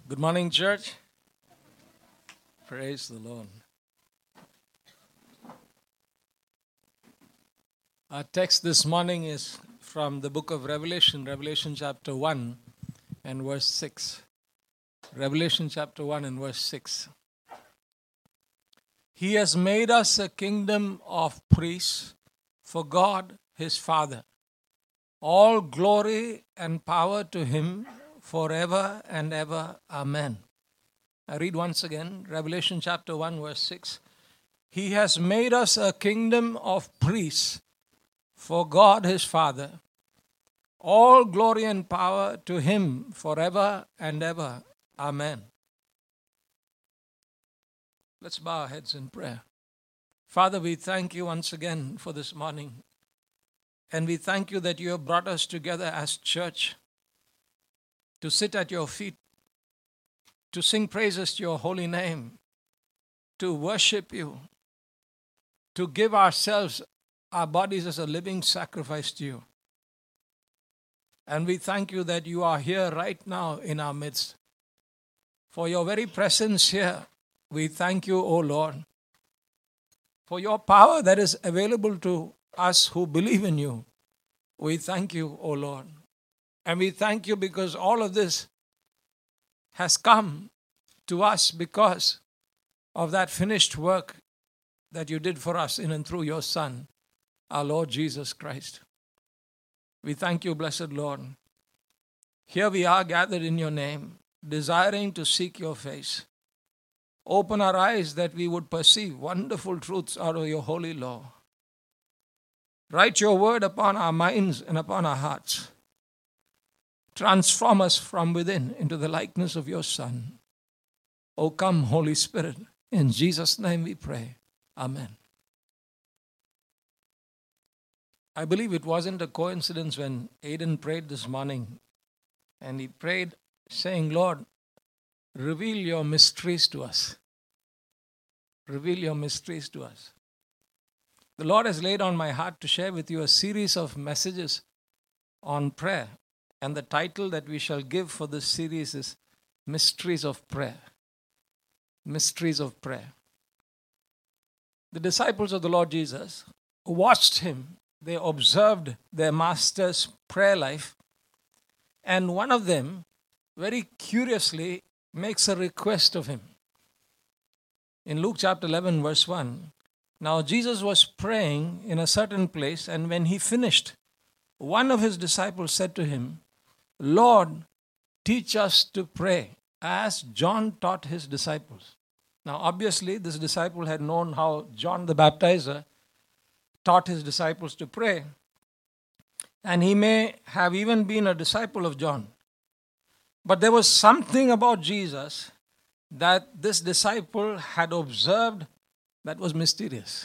Good morning, church. Praise the Lord. Our text this morning is from the book of Revelation, Revelation chapter 1 and verse 6. Revelation chapter 1 and verse 6. He has made us a kingdom of priests for God his Father. All glory and power to him forever and ever. Amen. I read once again, Revelation chapter 1 verse 6. He has made us a kingdom of priests for God his Father. All glory and power to him forever and ever. Amen. Let's bow our heads in prayer. Father, we thank you once again for this morning. And we thank you that you have brought us together as church to sit at your feet, to sing praises to your holy name, to worship you, to give ourselves, our bodies as a living sacrifice to you. And we thank you that you are here right now in our midst. For your very presence here, we thank you, O Lord, for your power that is available to us who believe in you. We thank you, O Lord. And we thank you because all of this has come to us because of that finished work that you did for us in and through your Son, our Lord Jesus Christ. We thank you, blessed Lord. Here we are gathered in your name, desiring to seek your face. Open our eyes that we would perceive wonderful truths out of your holy law. Write your word upon our minds and upon our hearts. Transform us from within into the likeness of your Son. O come, Holy Spirit. In Jesus' name we pray. Amen. I believe it wasn't a coincidence when Aidan prayed this morning. And he prayed saying, Lord, reveal your mysteries to us. Reveal your mysteries to us. The Lord has laid on my heart to share with you a series of messages on prayer. And the title that we shall give for this series is Mysteries of Prayer. Mysteries of Prayer. The disciples of the Lord Jesus watched him. They observed their master's prayer life. And one of them, very curiously, makes a request of him. In Luke chapter 11, verse 1, now Jesus was praying in a certain place, and when he finished, one of his disciples said to him, Lord, teach us to pray, as John taught his disciples. Now, obviously, this disciple had known how John the Baptizer taught his disciples to pray. And he may have even been a disciple of John. But there was something about Jesus that this disciple had observed that was mysterious.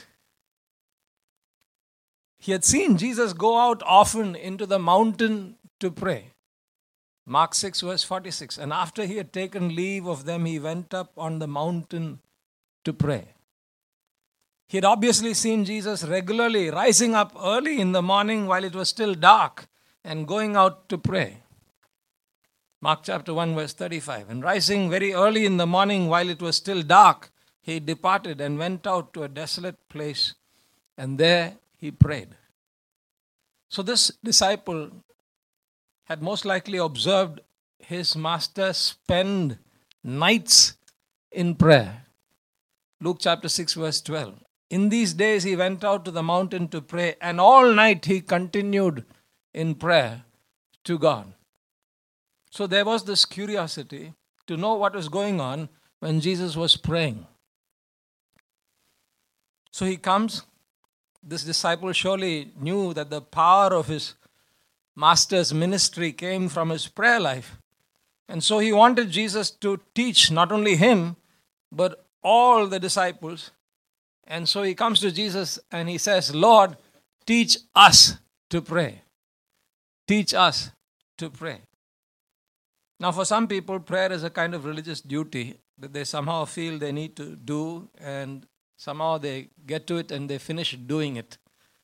He had seen Jesus go out often into the mountain to pray. Mark 6 verse 46. And after he had taken leave of them, he went up on the mountain to pray. He had obviously seen Jesus regularly rising up early in the morning while it was still dark and going out to pray. Mark chapter 1 verse 35. And rising very early in the morning while it was still dark, he departed and went out to a desolate place, and there he prayed. So this disciple had most likely observed his master spend nights in prayer. Luke chapter 6 verse 12. In these days he went out to the mountain to pray, and all night he continued in prayer to God. So there was this curiosity to know what was going on when Jesus was praying. So he comes. This disciple surely knew that the power of his master's ministry came from his prayer life. And so he wanted Jesus to teach not only him, but all the disciples. And so he comes to Jesus and he says, Lord, teach us to pray. Teach us to pray. Now for some people, prayer is a kind of religious duty that they somehow feel they need to do, and somehow they get to it and they finish doing it.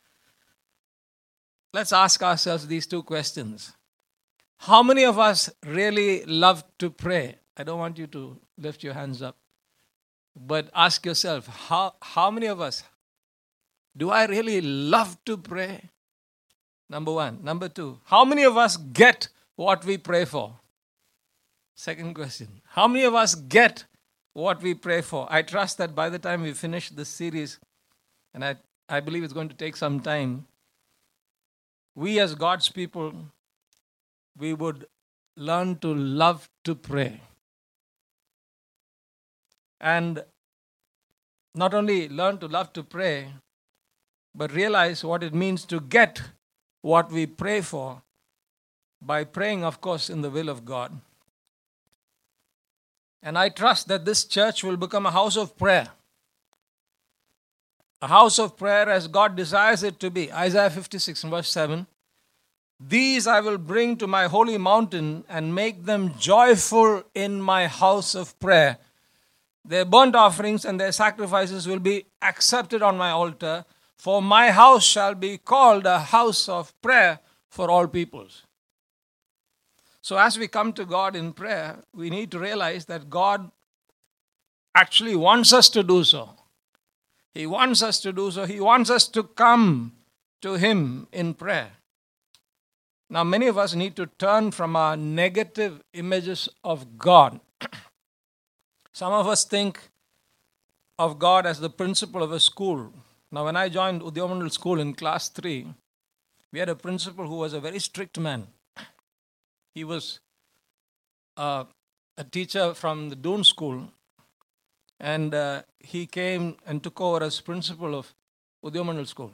Let's ask ourselves these two questions. How many of us really love to pray I don't want you to lift your hands up. But ask yourself, how many of us, do I really love to pray? Number one. Number two, how many of us get what we pray for? Second question, how many of us get what we pray for? I trust that by the time we finish this series, and I believe it's going to take some time, we as God's people, we would learn to love to pray. And not only learn to love to pray, but realize what it means to get what we pray for by praying, of course, in the will of God. And I trust that this church will become a house of prayer. A house of prayer as God desires it to be. Isaiah 56 verse 7. These I will bring to my holy mountain and make them joyful in my house of prayer. Their burnt offerings and their sacrifices will be accepted on my altar, for my house shall be called a house of prayer for all peoples. So as we come to God in prayer, we need to realize that God actually wants us to do so. He wants us to do so. He wants us to come to Him in prayer. Now, many of us need to turn from our negative images of God. Some of us think of God as the principal of a school. Now, when I joined Udyamandal School in class 3, we had a principal who was a very strict man. He was a teacher from the Doon School, and he came and took over as principal of Udyamandal School.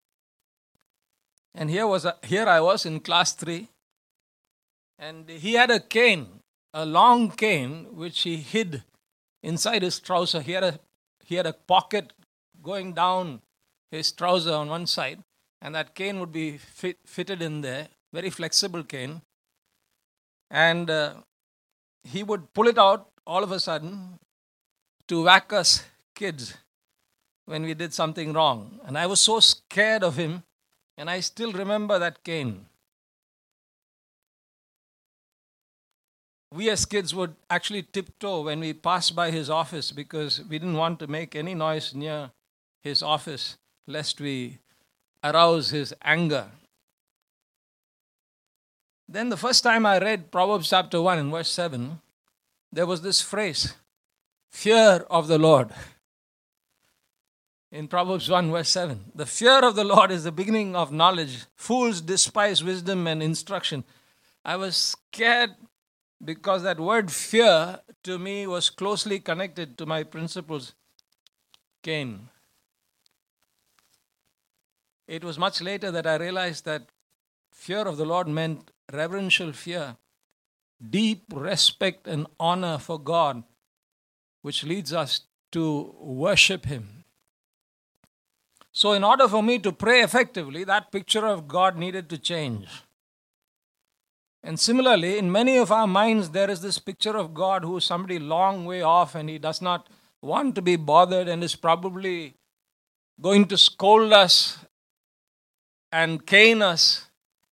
And here I was in class 3, and he had a cane, a long cane, which he hid inside his trouser. He had a pocket going down his trouser on one side, and that cane would be fitted in there, very flexible cane. And he would pull it out all of a sudden to whack us kids when we did something wrong. And I was so scared of him, and I still remember that cane. We as kids would actually tiptoe when we passed by his office because we didn't want to make any noise near his office lest we arouse his anger. Then the first time I read Proverbs chapter 1 and verse 7, there was this phrase, fear of the Lord. In Proverbs 1 verse 7, the fear of the Lord is the beginning of knowledge. Fools despise wisdom and instruction. I was scared because that word fear to me was closely connected to my principal's cane. It was much later that I realized that fear of the Lord meant reverential fear, deep respect and honor for God, which leads us to worship Him. So in order for me to pray effectively, that picture of God needed to change. And similarly, in many of our minds, there is this picture of God who is somebody long way off and He does not want to be bothered and is probably going to scold us and cane us.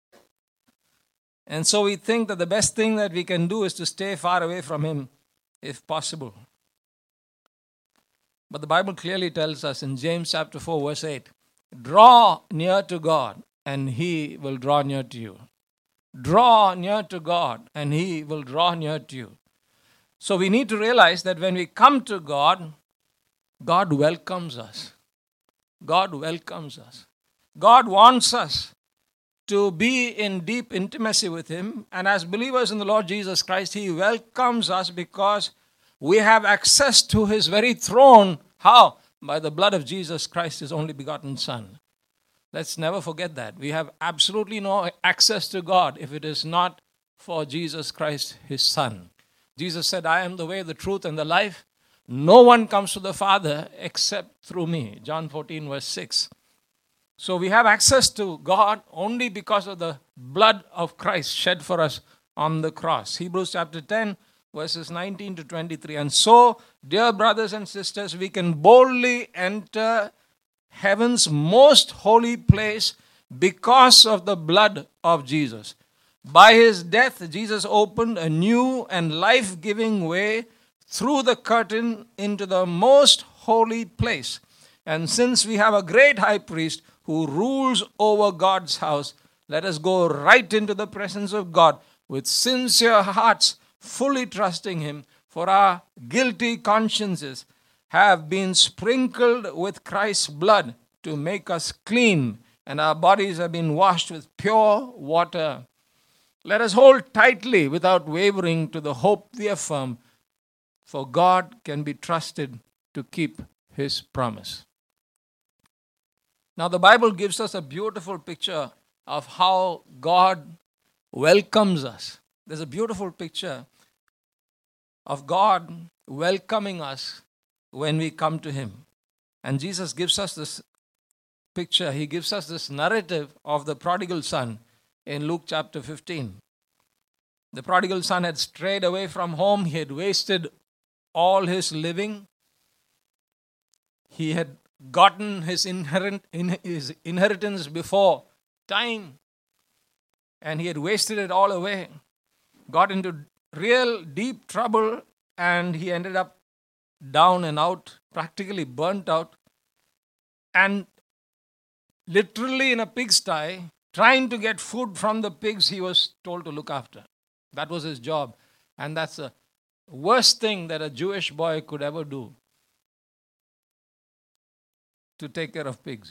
And so we think that the best thing that we can do is to stay far away from Him if possible. But the Bible clearly tells us in James chapter 4 verse 8, draw near to God and He will draw near to you. Draw near to God and He will draw near to you. So we need to realize that when we come to God, God welcomes us. God welcomes us. God wants us to be in deep intimacy with Him. And as believers in the Lord Jesus Christ, He welcomes us because we have access to His very throne. How? By the blood of Jesus Christ, His only begotten Son. Let's never forget that. We have absolutely no access to God if it is not for Jesus Christ, His Son. Jesus said, I am the way, the truth, and the life. No one comes to the Father except through me. John 14 verse 6. So we have access to God only because of the blood of Christ shed for us on the cross. Hebrews chapter 10 verses 19 to 23. And so, dear brothers and sisters, we can boldly enter heaven's most holy place because of the blood of Jesus. By his death, Jesus opened a new and life-giving way through the curtain into the most holy place. And since we have a great high priest who rules over God's house, let us go right into the presence of God with sincere hearts, fully trusting him, for our guilty consciences have been sprinkled with Christ's blood to make us clean, and our bodies have been washed with pure water. Let us hold tightly without wavering to the hope we affirm, for God can be trusted to keep his promise. Now, the Bible gives us a beautiful picture of how God welcomes us. There's a beautiful picture of God welcoming us when we come to him. And Jesus gives us this picture. He gives us this narrative of the prodigal son in Luke chapter 15. The prodigal son had strayed away from home. He had wasted all his living. He had gotten his inheritance before time, and he had wasted it all away. Got into real deep trouble, and he ended up down and out, practically burnt out, and literally in a pigsty, trying to get food from the pigs he was told to look after. That was his job. And that's the worst thing that a Jewish boy could ever do, to take care of pigs.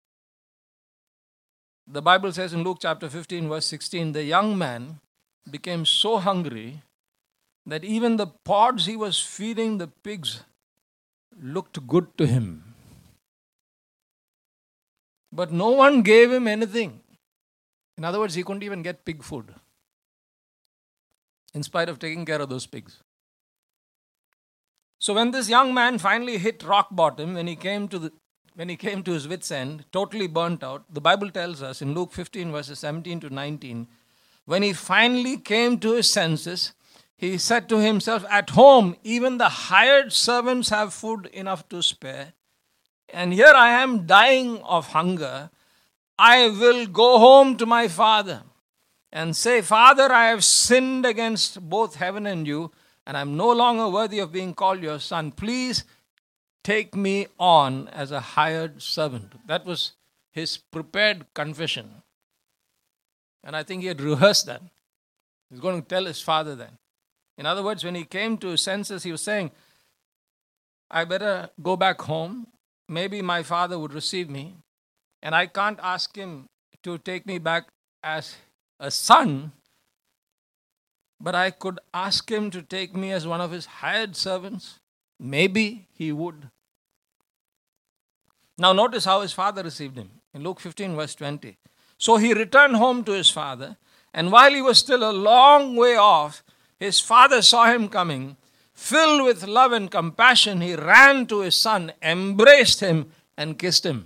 The Bible says in Luke chapter 15, verse 16, the young man became so hungry that even the pods he was feeding the pigs looked good to him. But no one gave him anything. In other words, he couldn't even get pig food, in spite of taking care of those pigs. So when this young man finally hit rock bottom, when he came to his wit's end, totally burnt out, the Bible tells us in Luke 15 verses 17 to 19, when he finally came to his senses, he said to himself, at home, even the hired servants have food enough to spare, and here I am dying of hunger. I will go home to my father and say, Father, I have sinned against both heaven and you, and I'm no longer worthy of being called your son. Please take me on as a hired servant. That was his prepared confession. And I think he had rehearsed that. He's going to tell his father then. In other words, when he came to his senses, he was saying, I better go back home. Maybe my father would receive me. And I can't ask him to take me back as a son, but I could ask him to take me as one of his hired servants. Maybe he would. Now notice how his father received him. In Luke 15 verse 20. So he returned home to his father, and while he was still a long way off, his father saw him coming. Filled with love and compassion, he ran to his son, embraced him, and kissed him.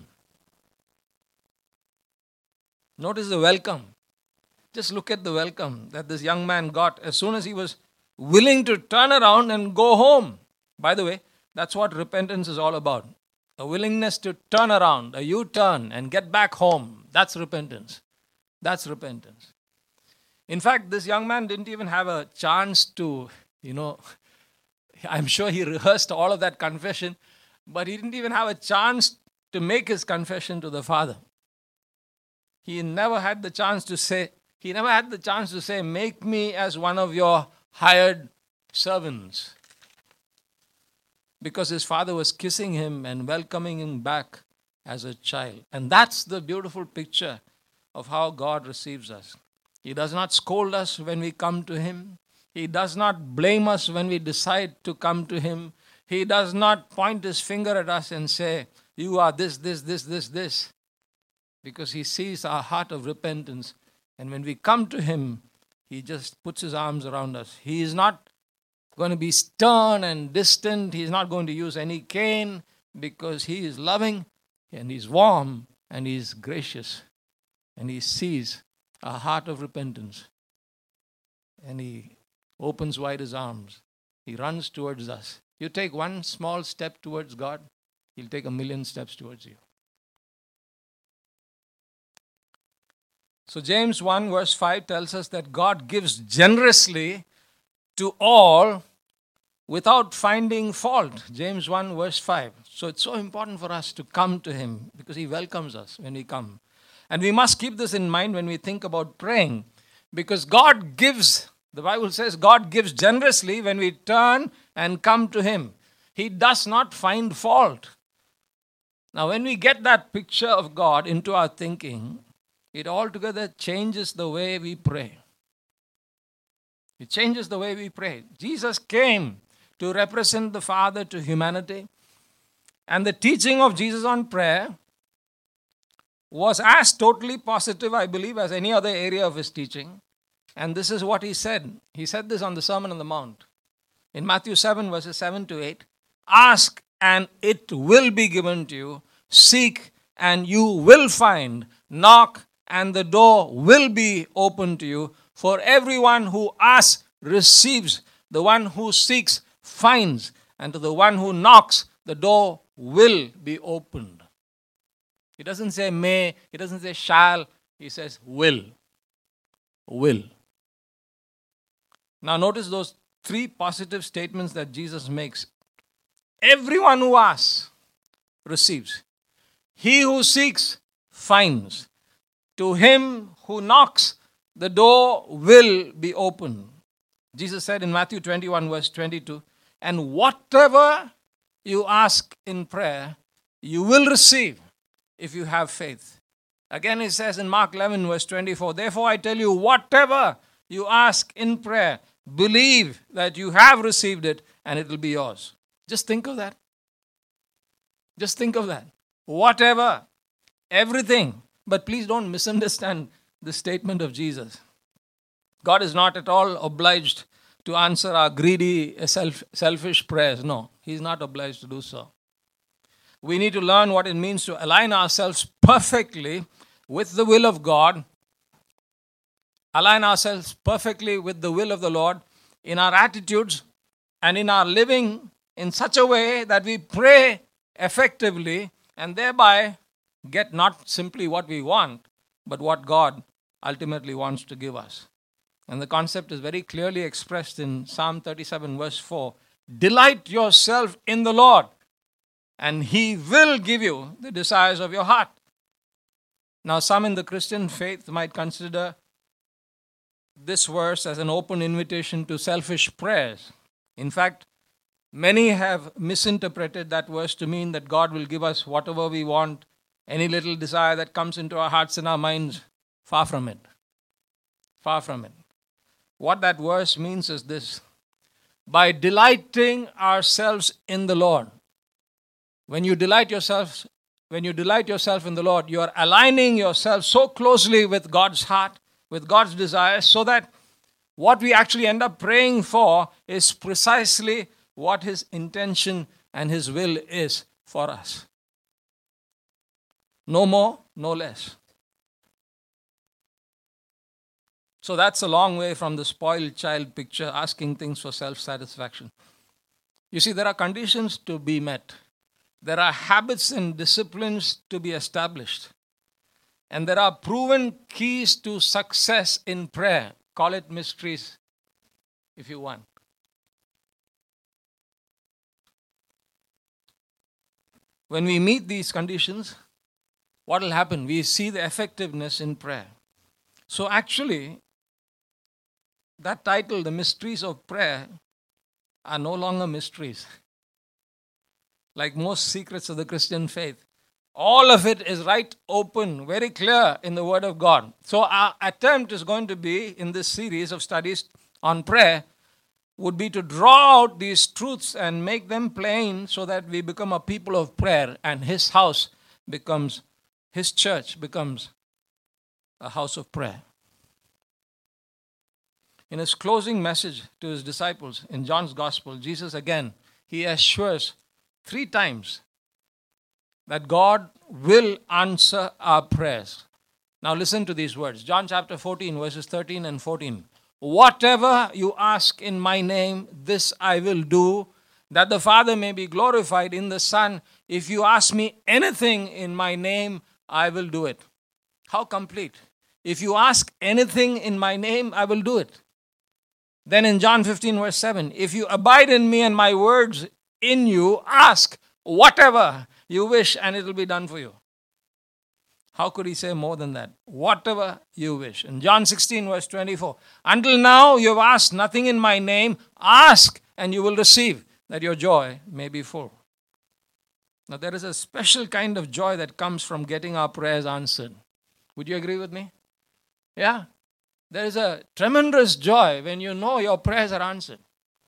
Notice the welcome. Just look at the welcome that this young man got as soon as he was willing to turn around and go home. By the way, that's what repentance is all about. A willingness to turn around, a U-turn, and get back home. That's repentance. That's repentance. In fact, this young man didn't even have a chance to, I'm sure he rehearsed all of that confession, but he didn't even have a chance to make his confession to the father. He never had the chance to say, make me as one of your hired servants. Because his father was kissing him and welcoming him back as a child. And that's the beautiful picture of how God receives us. He does not scold us when we come to him. He does not blame us when we decide to come to him. He does not point his finger at us and say, you are this. Because he sees our heart of repentance. And when we come to him, he just puts his arms around us. He is not going to be stern and distant. He's not going to use any cane, because he is loving and he's warm and he's gracious. And he sees our heart of repentance. And he opens wide his arms. He runs towards us. You take one small step towards God, he'll take 1,000,000 steps towards you. So James 1 verse 5 tells us that God gives generously to all without finding fault. James 1 verse 5. So it's so important for us to come to Him because He welcomes us when we come. And we must keep this in mind when we think about praying, because God gives, the Bible says, God gives generously when we turn and come to Him. He does not find fault. Now, when we get that picture of God into our thinking, it altogether changes the way we pray. It changes the way we pray. Jesus came to represent the Father to humanity, and the teaching of Jesus on prayer was as totally positive, I believe, as any other area of His teaching. And this is what He said. He said this on the Sermon on the Mount. In Matthew 7, verses 7 to 8, ask and it will be given to you. Seek and you will find. Knock and the door will be opened to you. For everyone who asks receives. The one who seeks finds. And to the one who knocks, the door will be opened. He doesn't say may, He doesn't say shall, He says will. Will. Now notice those three positive statements that Jesus makes. Everyone who asks receives. He who seeks finds. To him who knocks, the door will be opened. Jesus said in Matthew 21 verse 22, and whatever you ask in prayer, you will receive if you have faith. Again He says in Mark 11 verse 24, therefore I tell you, whatever you ask in prayer, believe that you have received it and it will be yours. Just think of that. Just think of that. Whatever, everything. But please don't misunderstand the statement of Jesus. God is not at all obliged to answer our greedy, selfish prayers. No, He's not obliged to do so. We need to learn what it means to align ourselves perfectly with the will of God. Align ourselves perfectly with the will of the Lord in our attitudes and in our living in such a way that we pray effectively and thereby get not simply what we want, but what God ultimately wants to give us. And the concept is very clearly expressed in Psalm 37 verse 4. Delight yourself in the Lord, and He will give you the desires of your heart. Now, some in the Christian faith might consider this verse as an open invitation to selfish prayers. In fact, many have misinterpreted that verse to mean that God will give us whatever we want, any little desire that comes into our hearts and our minds. Far from it. Far from it. What that verse means is this. By delighting ourselves in the Lord, when you delight yourself in the Lord, you are aligning yourself so closely with God's heart, with God's desires, so that what we actually end up praying for is precisely what His intention and His will is for us. No more, no less. So that's a long way from the spoiled child picture, asking things for self-satisfaction. You see, there are conditions to be met. There are habits and disciplines to be established. And there are proven keys to success in prayer. Call it mysteries if you want. When we meet these conditions, what will happen? We see the effectiveness in prayer. So actually, that title, The Mysteries of Prayer, are no longer mysteries. Like most secrets of the Christian faith, all of it is right open, very clear in the Word of God. So our attempt is going to be, in this series of studies on prayer, would be to draw out these truths and make them plain so that we become a people of prayer and His house becomes, His church becomes a house of prayer. In His closing message to His disciples in John's Gospel, Jesus again, He assures 3 times that God will answer our prayers. Now listen to these words. John chapter 14, verses 13 and 14. Whatever you ask in my name, this I will do, that the Father may be glorified in the Son. If you ask me anything in my name, I will do it. How complete. if you ask anything in my name, I will do it. Then in John 15 verse 7, if you abide in me and my words in you, ask whatever you wish and it will be done for you. How could he say more than that? Whatever you wish. In John 16 verse 24, until now you have asked nothing in my name, ask and you will receive, that your joy may be full. Now there is a special kind of joy that comes from getting our prayers answered. Would you agree with me? Yeah. There is a tremendous joy when you know your prayers are answered.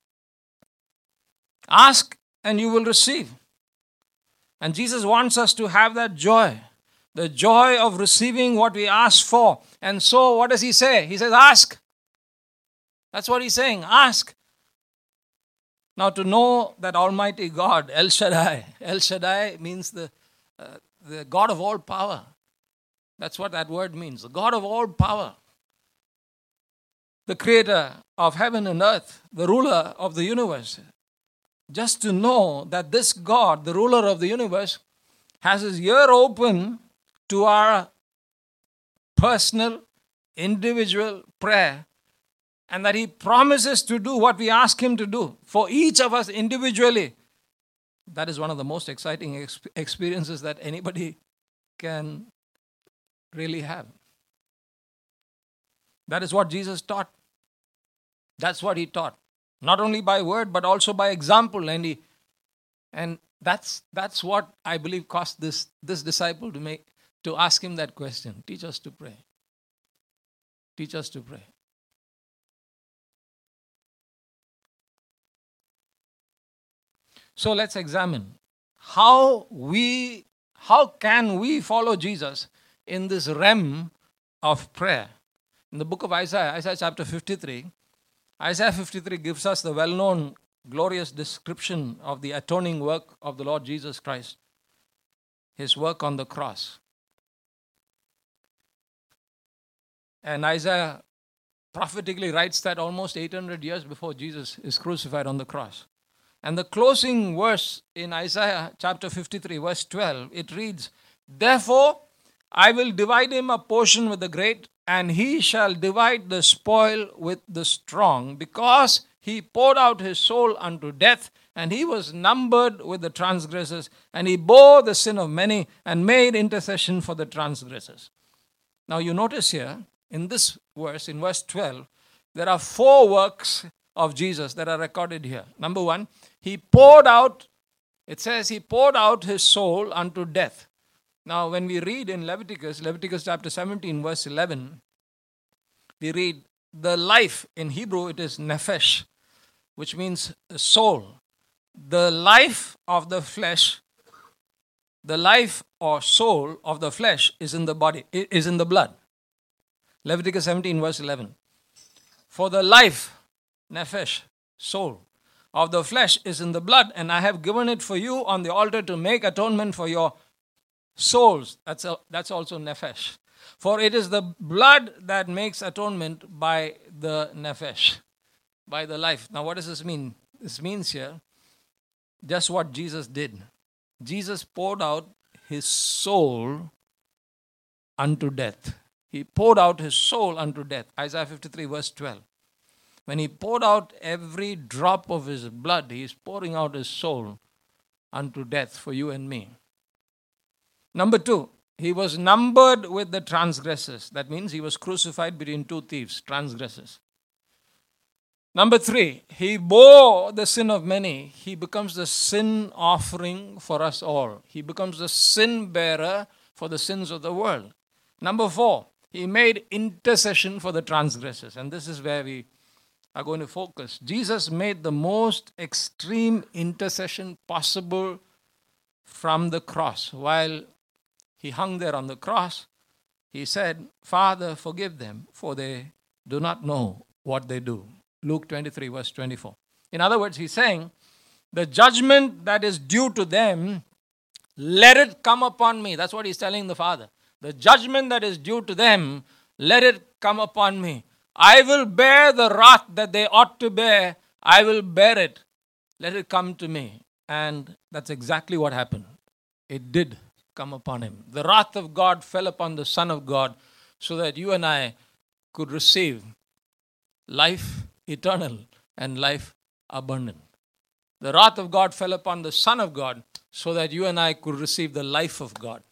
Ask and you will receive. And Jesus wants us to have that joy. The joy of receiving what we ask for. And so what does he say? He says, ask. That's what he's saying. Ask. Now to know that Almighty God, El Shaddai. El Shaddai means the God of all power. That's what that word means. The God of all power. The creator of heaven and earth. The ruler of the universe. Just to know that this God, the ruler of the universe, has his ear open to our personal, individual prayer, and that he promises to do what we ask him to do for each of us individually. That is one of the most exciting experiences that anybody can really have. That is what Jesus taught. That's what he taught. Not only by word, but also by example. And that's what I believe caused this disciple to ask him that question. Teach us to pray. Teach us to pray. So let's examine how can we follow Jesus in this realm of prayer. In the book of Isaiah chapter 53, Isaiah 53 gives us the well-known glorious description of the atoning work of the Lord Jesus Christ, his work on the cross. And Isaiah prophetically writes that almost 800 years before Jesus is crucified on the cross. And the closing verse in Isaiah chapter 53, verse 12, it reads, therefore, I will divide him a portion with the great, and he shall divide the spoil with the strong, because he poured out his soul unto death, and he was numbered with the transgressors, and he bore the sin of many, and made intercession for the transgressors. Now you notice here, in this verse, in verse 12, there are 4 works of Jesus that are recorded here. Number 1, he poured out, it says he poured out his soul unto death. Now, when we read in Leviticus chapter 17, verse 11, we read the life. In Hebrew, it is nephesh, which means soul. The life of the flesh, the life or soul of the flesh is in the body, is in the blood. Leviticus 17, verse 11. For the life, nephesh, soul, of the flesh is in the blood, and I have given it for you on the altar to make atonement for your souls. That's also nephesh. For it is the blood that makes atonement by the nephesh, by the life. Now what does this mean? This means here just what Jesus did. Jesus poured out his soul unto death. He poured out his soul unto death. Isaiah 53 verse 12. When he poured out every drop of his blood, he is pouring out his soul unto death for you and me. Number 2, he was numbered with the transgressors. That means he was crucified between 2 thieves, transgressors. Number 3, he bore the sin of many. He becomes the sin offering for us all. He becomes the sin bearer for the sins of the world. Number 4, he made intercession for the transgressors. And this is where we are going to focus. Jesus made the most extreme intercession possible from the cross. While he hung there on the cross, he said, Father, forgive them, for they do not know what they do. Luke 23, verse 24. In other words, he's saying, the judgment that is due to them, let it come upon me. That's what he's telling the Father. The judgment that is due to them, let it come upon me. I will bear the wrath that they ought to bear. I will bear it. Let it come to me. And that's exactly what happened. It did come upon him. The wrath of God fell upon the Son of God so that you and I could receive life eternal and life abundant. The wrath of God fell upon the Son of God so that you and I could receive the life of God.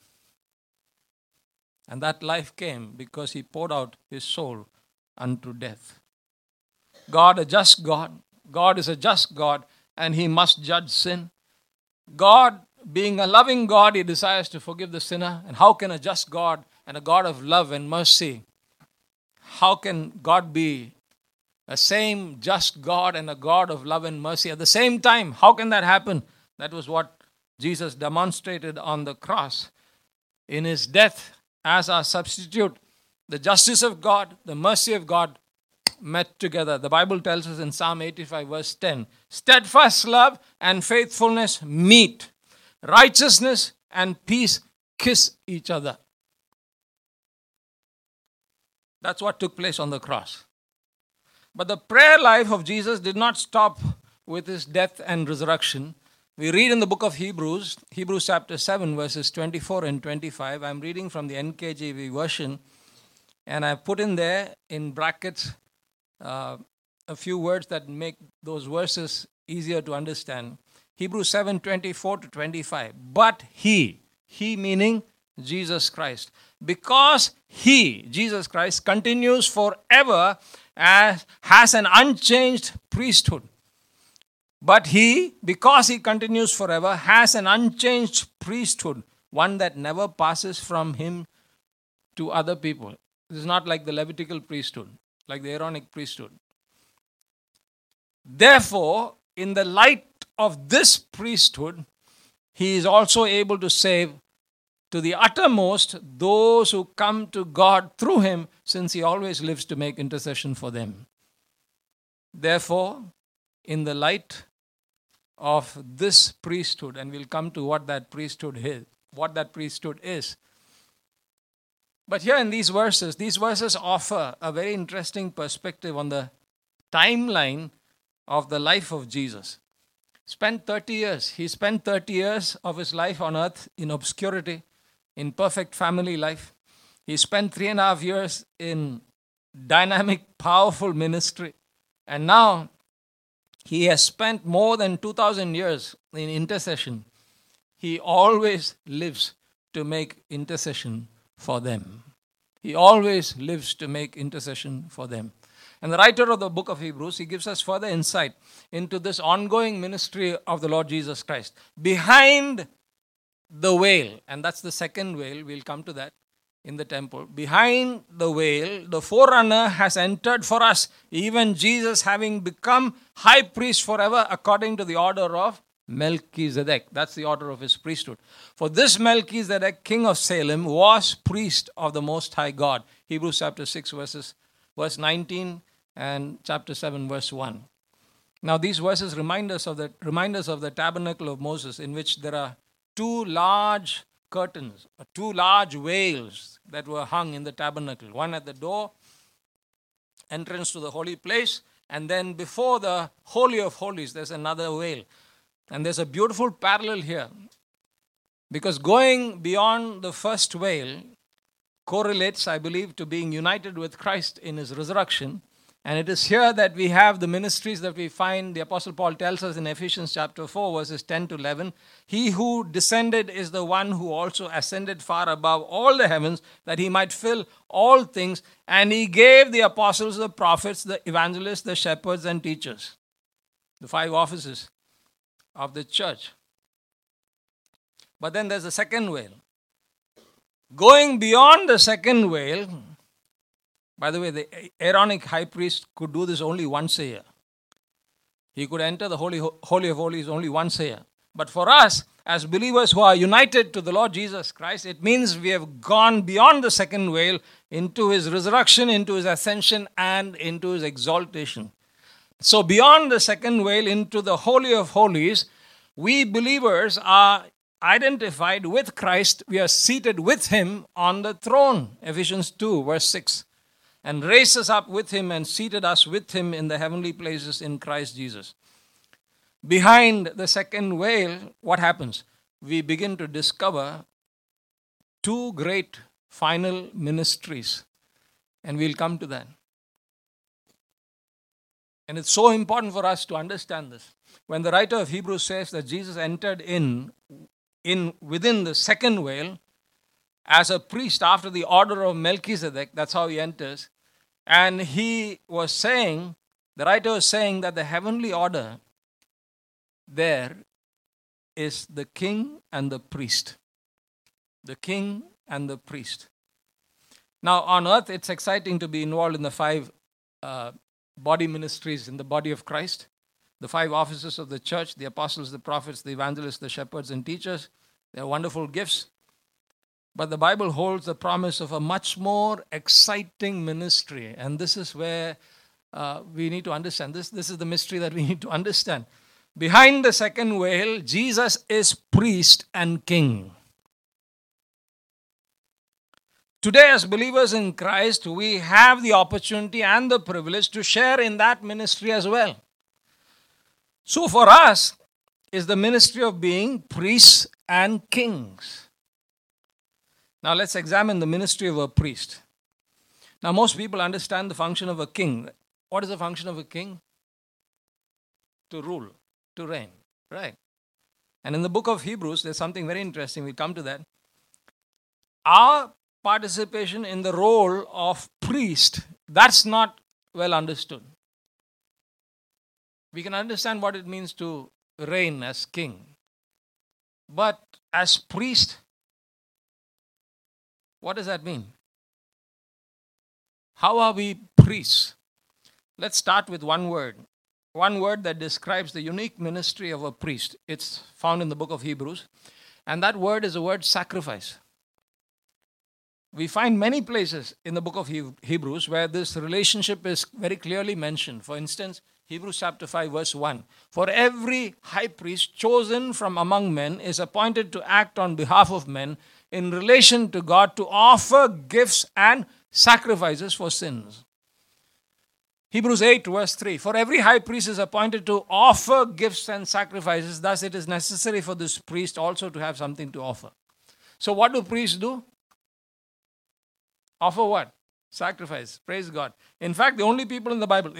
And that life came because he poured out his soul unto death. God, a just God. God is a just God, and he must judge sin. God, being a loving God, he desires to forgive the sinner. And how can a just God and a God of love and mercy, how can God be a same just God and a God of love and mercy at the same time? How can that happen? That was what Jesus demonstrated on the cross. In his death as our substitute, the justice of God, the mercy of God met together. The Bible tells us in Psalm 85 verse 10, steadfast love and faithfulness meet. Righteousness and peace kiss each other. That's what took place on the cross. But the prayer life of Jesus did not stop with his death and resurrection. We read in the book of Hebrews chapter 7, verses 24 and 25. I'm reading from the NKJV version, and I put in there in brackets a few words that make those verses easier to understand. Hebrews 7, 24 to 25. But he meaning Jesus Christ, because he, Jesus Christ, continues forever as has an unchanged priesthood. But he, because he continues forever, has an unchanged priesthood, one that never passes from him to other people. This is not like the Levitical priesthood, like the Aaronic priesthood. Therefore, in the light of this priesthood, he is also able to save to the uttermost those who come to God through him, since he always lives to make intercession for them. Therefore, in the light of this priesthood, and we'll come to what that priesthood is. But here in these verses offer a very interesting perspective on the timeline of the life of Jesus. He spent 30 years of his life on earth in obscurity, in perfect family life. He spent 3.5 years in dynamic, powerful ministry. And now he has spent more than 2,000 years in intercession. He always lives to make intercession for them. He always lives to make intercession for them. And the writer of the book of Hebrews, he gives us further insight into this ongoing ministry of the Lord Jesus Christ. Behind the veil, and that's the second veil, we'll come to that in the temple. Behind the veil, the forerunner has entered for us, even Jesus having become high priest forever according to the order of Melchizedek. That's the order of his priesthood. For this Melchizedek, king of Salem, was priest of the Most High God. Hebrews chapter 6, verse 19 and chapter 7, verse 1. Now these verses remind us of the tabernacle of Moses, in which there are two large curtains, two large veils that were hung in the tabernacle. One at the door, entrance to the holy place, and then before the Holy of Holies, there's another veil. And there's a beautiful parallel here, because going beyond the first veil correlates, I believe, to being united with Christ in his resurrection. And it is here that we have the ministries that we find. The Apostle Paul tells us in Ephesians chapter 4, verses 10 to 11, he who descended is the one who also ascended far above all the heavens, that he might fill all things. And he gave the apostles, the prophets, the evangelists, the shepherds, and teachers. The 5 offices of the church. But then there's the second veil. Going beyond the second veil, by the way, the Aaronic high priest could do this only once a year. He could enter the Holy of Holies only once a year. But for us, as believers who are united to the Lord Jesus Christ, it means we have gone beyond the second veil into his resurrection, into his ascension, and into his exaltation. So beyond the second veil into the Holy of Holies, we believers are identified with Christ. We are seated with him on the throne. Ephesians 2, verse 6. And raised us up with him and seated us with him in the heavenly places in Christ Jesus. Behind the second veil, what happens? We begin to discover 2 great final ministries And we'll come to that. And it's so important for us to understand this. When the writer of Hebrews says that Jesus entered in within the second veil as a priest after the order of Melchizedek, that's how he enters. And he was saying, the writer was saying that the heavenly order there is the king and the priest. The king and the priest. Now on earth, it's exciting to be involved in the 5 body ministries in the body of Christ. The 5 offices of the church, the apostles, the prophets, the evangelists, the shepherds, and teachers. They are wonderful gifts. But the Bible holds the promise of a much more exciting ministry. And this is where we need to understand. This is the mystery that we need to understand. Behind the second veil, Jesus is priest and king. Today, as believers in Christ, we have the opportunity and the privilege to share in that ministry as well. So for us, is the ministry of being priests and kings. Now let's examine the ministry of a priest. Now most people understand the function of a king. What is the function of a king? To rule, to reign, right? And in the book of Hebrews, there's something very interesting. We'll come to that. Our participation in the role of priest, that's not well understood. We can understand what it means to reign as king. But as priest, what does that mean? How are we priests? Let's start with one word. One word that describes the unique ministry of a priest. It's found in the book of Hebrews. And that word is the word sacrifice. We find many places in the book of Hebrews where this relationship is very clearly mentioned. For instance, Hebrews chapter 5 verse 1. For every high priest chosen from among men is appointed to act on behalf of men in relation to God to offer gifts and sacrifices for sins. Hebrews 8 verse 3. For every high priest is appointed to offer gifts and sacrifices. Thus it is necessary for this priest also to have something to offer. So what do priests do? Offer what? Sacrifice. Praise God. In fact, the only people in the Bible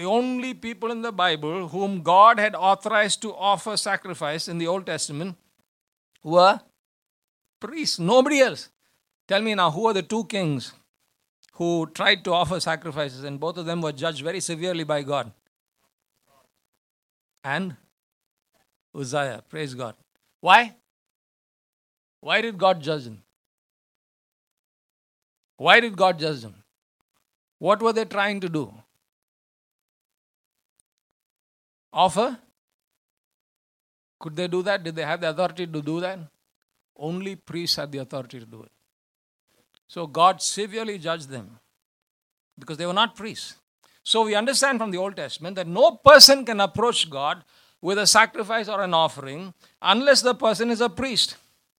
whom God had authorized to offer sacrifice in the Old Testament were priests. Nobody else. Tell me now, who are the 2 kings who tried to offer sacrifices and both of them were judged very severely by God? And Uzziah. Praise God. Why? Why did God judge them? Why did God judge them? What were they trying to do? Offer? Could they do that? Did they have the authority to do that? Only priests had the authority to do it. So God severely judged them because they were not priests. So we understand from the Old Testament that no person can approach God with a sacrifice or an offering unless the person is a priest.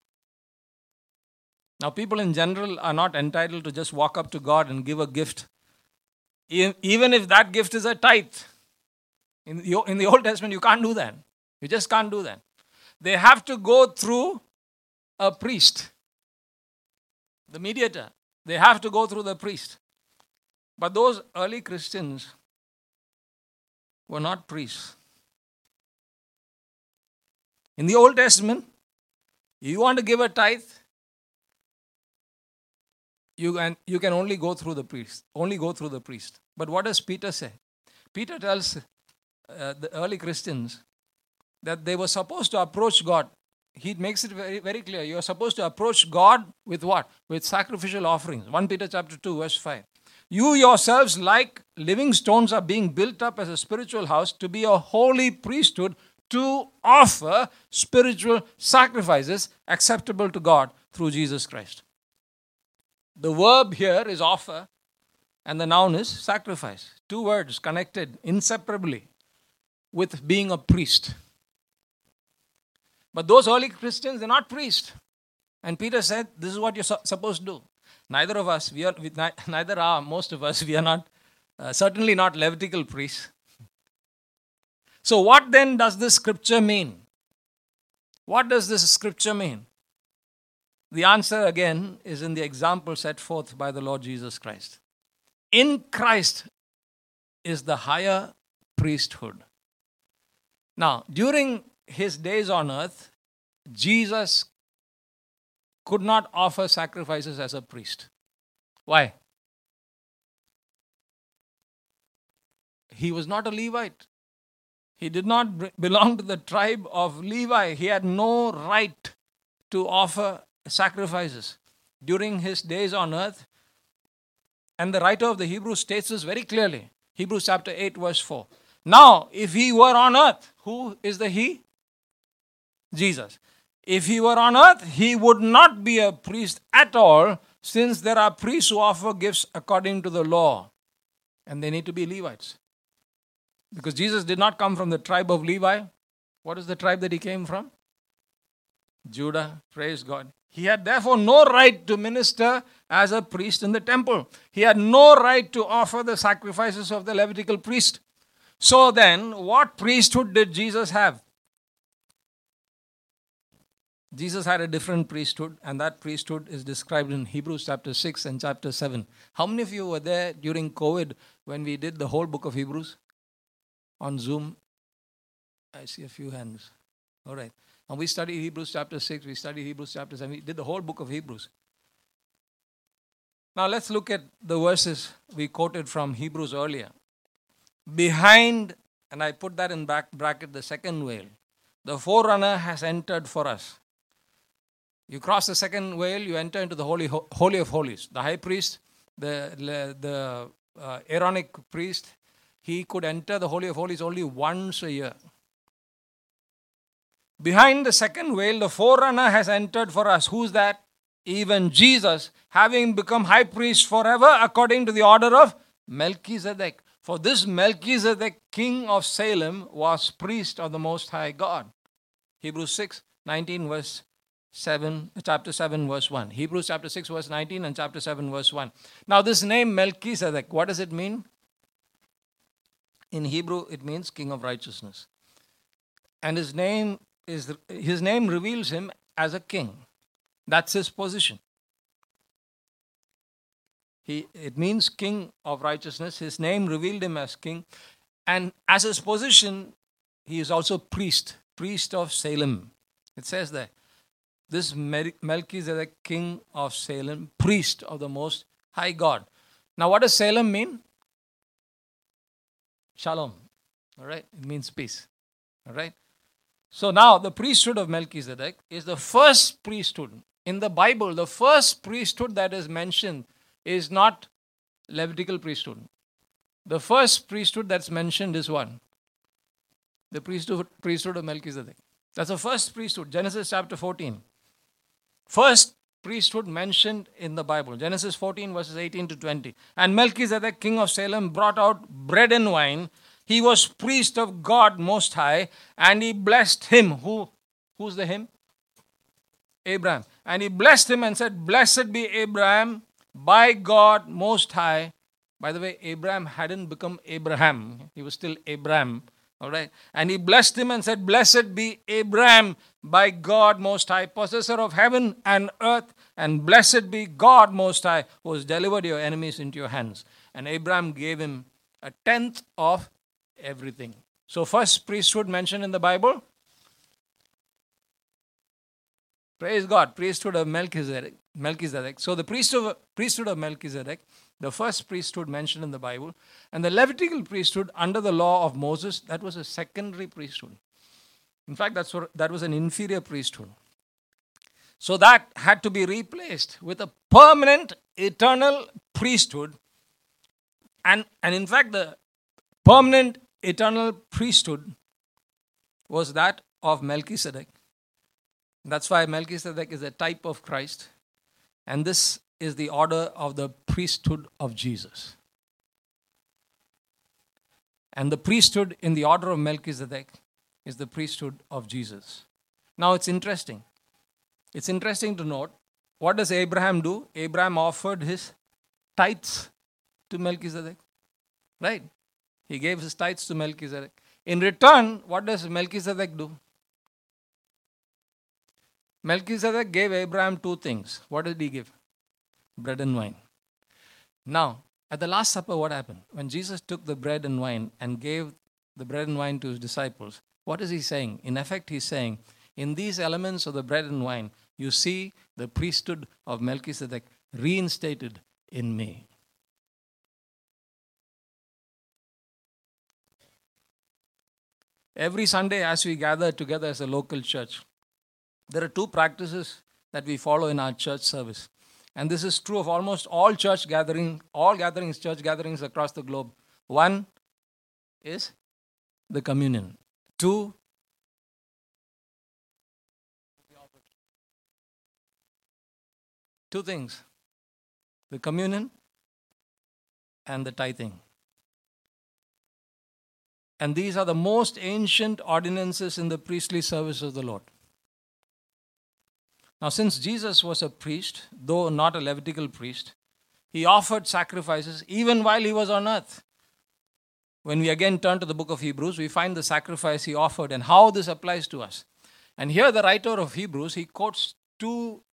Now, people in general are not entitled to just walk up to God and give a gift, even if that gift is a tithe. In the Old Testament, you can't do that. You just can't do that. They have to go through a priest, the mediator. They have to go through the priest. But those early Christians were not priests. In the Old Testament, you want to give a tithe, you can only go through the priest. Only go through the priest. But what does Peter say? Peter tells the early Christians that they were supposed to approach God. He makes it very, very clear. You are supposed to approach God with what? With sacrificial offerings. 1 Peter chapter 2 verse 5. You yourselves, like living stones, are being built up as a spiritual house to be a holy priesthood to offer spiritual sacrifices acceptable to God through Jesus Christ. The verb here is offer and the noun is sacrifice. 2 words connected inseparably with being a priest. But those early Christians, they're not priests. And Peter said, this is what you're supposed to do. Neither of us, most of us, we are not, certainly not Levitical priests. So what then does this scripture mean? What does this scripture mean? The answer again is in the example set forth by the Lord Jesus Christ. in Christ is the higher priesthood. Now, during his days on earth, Jesus could not offer sacrifices as a priest. Why? He was not a Levite. He did not belong to the tribe of Levi. He had no right to offer sacrifices during his days on earth. And the writer of the Hebrews states this very clearly. Hebrews chapter 8 verse 4. Now, if he were on earth, who is the he? Jesus. If he were on earth, he would not be a priest at all, since there are priests who offer gifts according to the law. And they need to be Levites. Because Jesus did not come from the tribe of Levi. What is the tribe that he came from? Judah. Praise God. He had therefore no right to minister as a priest in the temple. He had no right to offer the sacrifices of the Levitical priest. So then, what priesthood did Jesus have? Jesus had a different priesthood, and that priesthood is described in Hebrews chapter 6 and chapter 7. How many of you were there during COVID when we did the whole book of Hebrews on Zoom? I see a few hands. All right. And we studied Hebrews chapter 6, we studied Hebrews chapter 7, we did the whole book of Hebrews. Now let's look at the verses we quoted from Hebrews earlier. Behind, and I put that in bracket, the second veil, the forerunner has entered for us. You cross the second veil, you enter into the Holy of Holies. The high priest, the Aaronic priest, he could enter the Holy of Holies only once a year. Behind the second veil, the forerunner has entered for us. Who's that? Even Jesus, having become high priest forever according to the order of Melchizedek. For this Melchizedek, king of Salem, was priest of the Most High God. Hebrews 6, 19 verse 7, chapter 7 verse 1. Hebrews chapter 6 verse 19 and chapter 7 verse 1. Now this name Melchizedek, what does it mean? In Hebrew, it means king of righteousness. And his name reveals him as a king. That's his position. It means king of righteousness. His name revealed him as king. And as his position, he is also priest of Salem. It says there, this Melchizedek, king of Salem, priest of the Most High God. Now what does Salem mean? Shalom. All right? It means peace. All right? So now the priesthood of Melchizedek is the first priesthood. In the Bible, the first priesthood that is mentioned is not Levitical priesthood. The first priesthood that's mentioned is one. The priesthood of Melchizedek. That's the first priesthood. Genesis chapter 14. First priesthood mentioned in the Bible. Genesis 14 verses 18 to 20. And Melchizedek, king of Salem, brought out bread and wine. He was priest of God Most High, and he blessed him. Who's the him? Abraham. And he blessed him and said, Blessed be Abraham by God Most High. By the way, Abraham hadn't become Abraham. He was still Abraham. All right. And he blessed him and said, Blessed be Abraham by God Most High, possessor of heaven and earth, and blessed be God Most High, who has delivered your enemies into your hands. And Abraham gave him a tenth of everything. So first priesthood mentioned in the Bible. Praise God, priesthood of Melchizedek. So the priesthood of Melchizedek, the first priesthood mentioned in the Bible, and the Levitical priesthood under the law of Moses, that was a secondary priesthood. In fact, that was an inferior priesthood. So that had to be replaced with a permanent, eternal priesthood. And in fact, the permanent, eternal priesthood was that of Melchizedek. That's why Melchizedek is a type of Christ. And this is the order of the priesthood of Jesus. And the priesthood in the order of Melchizedek is the priesthood of Jesus. Now it's interesting. It's interesting to note, what does Abraham do? Abraham offered his tithes to Melchizedek. Right? He gave his tithes to Melchizedek. In return, what does Melchizedek do? Melchizedek gave Abraham two things. What did he give? Bread and wine. Now, At the Last Supper, what happened? When Jesus took the bread and wine and gave the bread and wine to his disciples, what is he saying? In effect, he's saying, in these elements of the bread and wine, you see the priesthood of Melchizedek reinstated in me. Every Sunday, as we gather together as a local church, there are two practices that we follow in our church service. And this is true of almost all church gatherings across the globe. One is the communion. Two, two things. The communion and the tithing. And these are the most ancient ordinances in the priestly service of the Lord. Now, since Jesus was a priest, though not a Levitical priest, he offered sacrifices even while he was on earth. When we again turn to the book of Hebrews, we find the sacrifice he offered and how this applies to us. And here the writer of Hebrews, he quotes two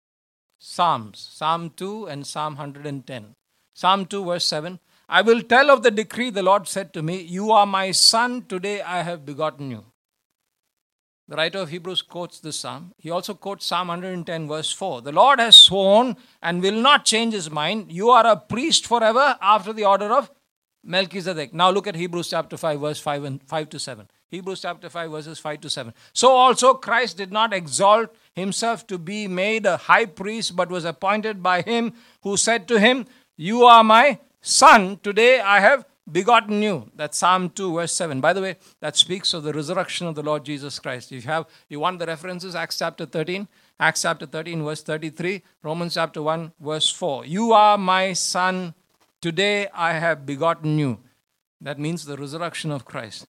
Psalms, Psalm 2 and Psalm 110. Psalm 2 verse 7, I will tell of the decree the Lord said to me, you are my son, today I have begotten you. The writer of Hebrews quotes this psalm. He also quotes Psalm 110 verse 4. The Lord has sworn and will not change his mind. You are a priest forever after the order of Melchizedek. Now look at Hebrews chapter 5 verse 5 to 7. Hebrews chapter 5 verses 5 to 7. So also Christ did not exalt himself to be made a high priest, but was appointed by him who said to him, you are my son, today I have begotten you. That's Psalm 2 verse 7. By the way, that speaks of the resurrection of the Lord Jesus Christ. If you want the references, Acts chapter 13 verse 33, Romans chapter 1 verse 4. You are my son, today I have begotten you. That means the resurrection of Christ.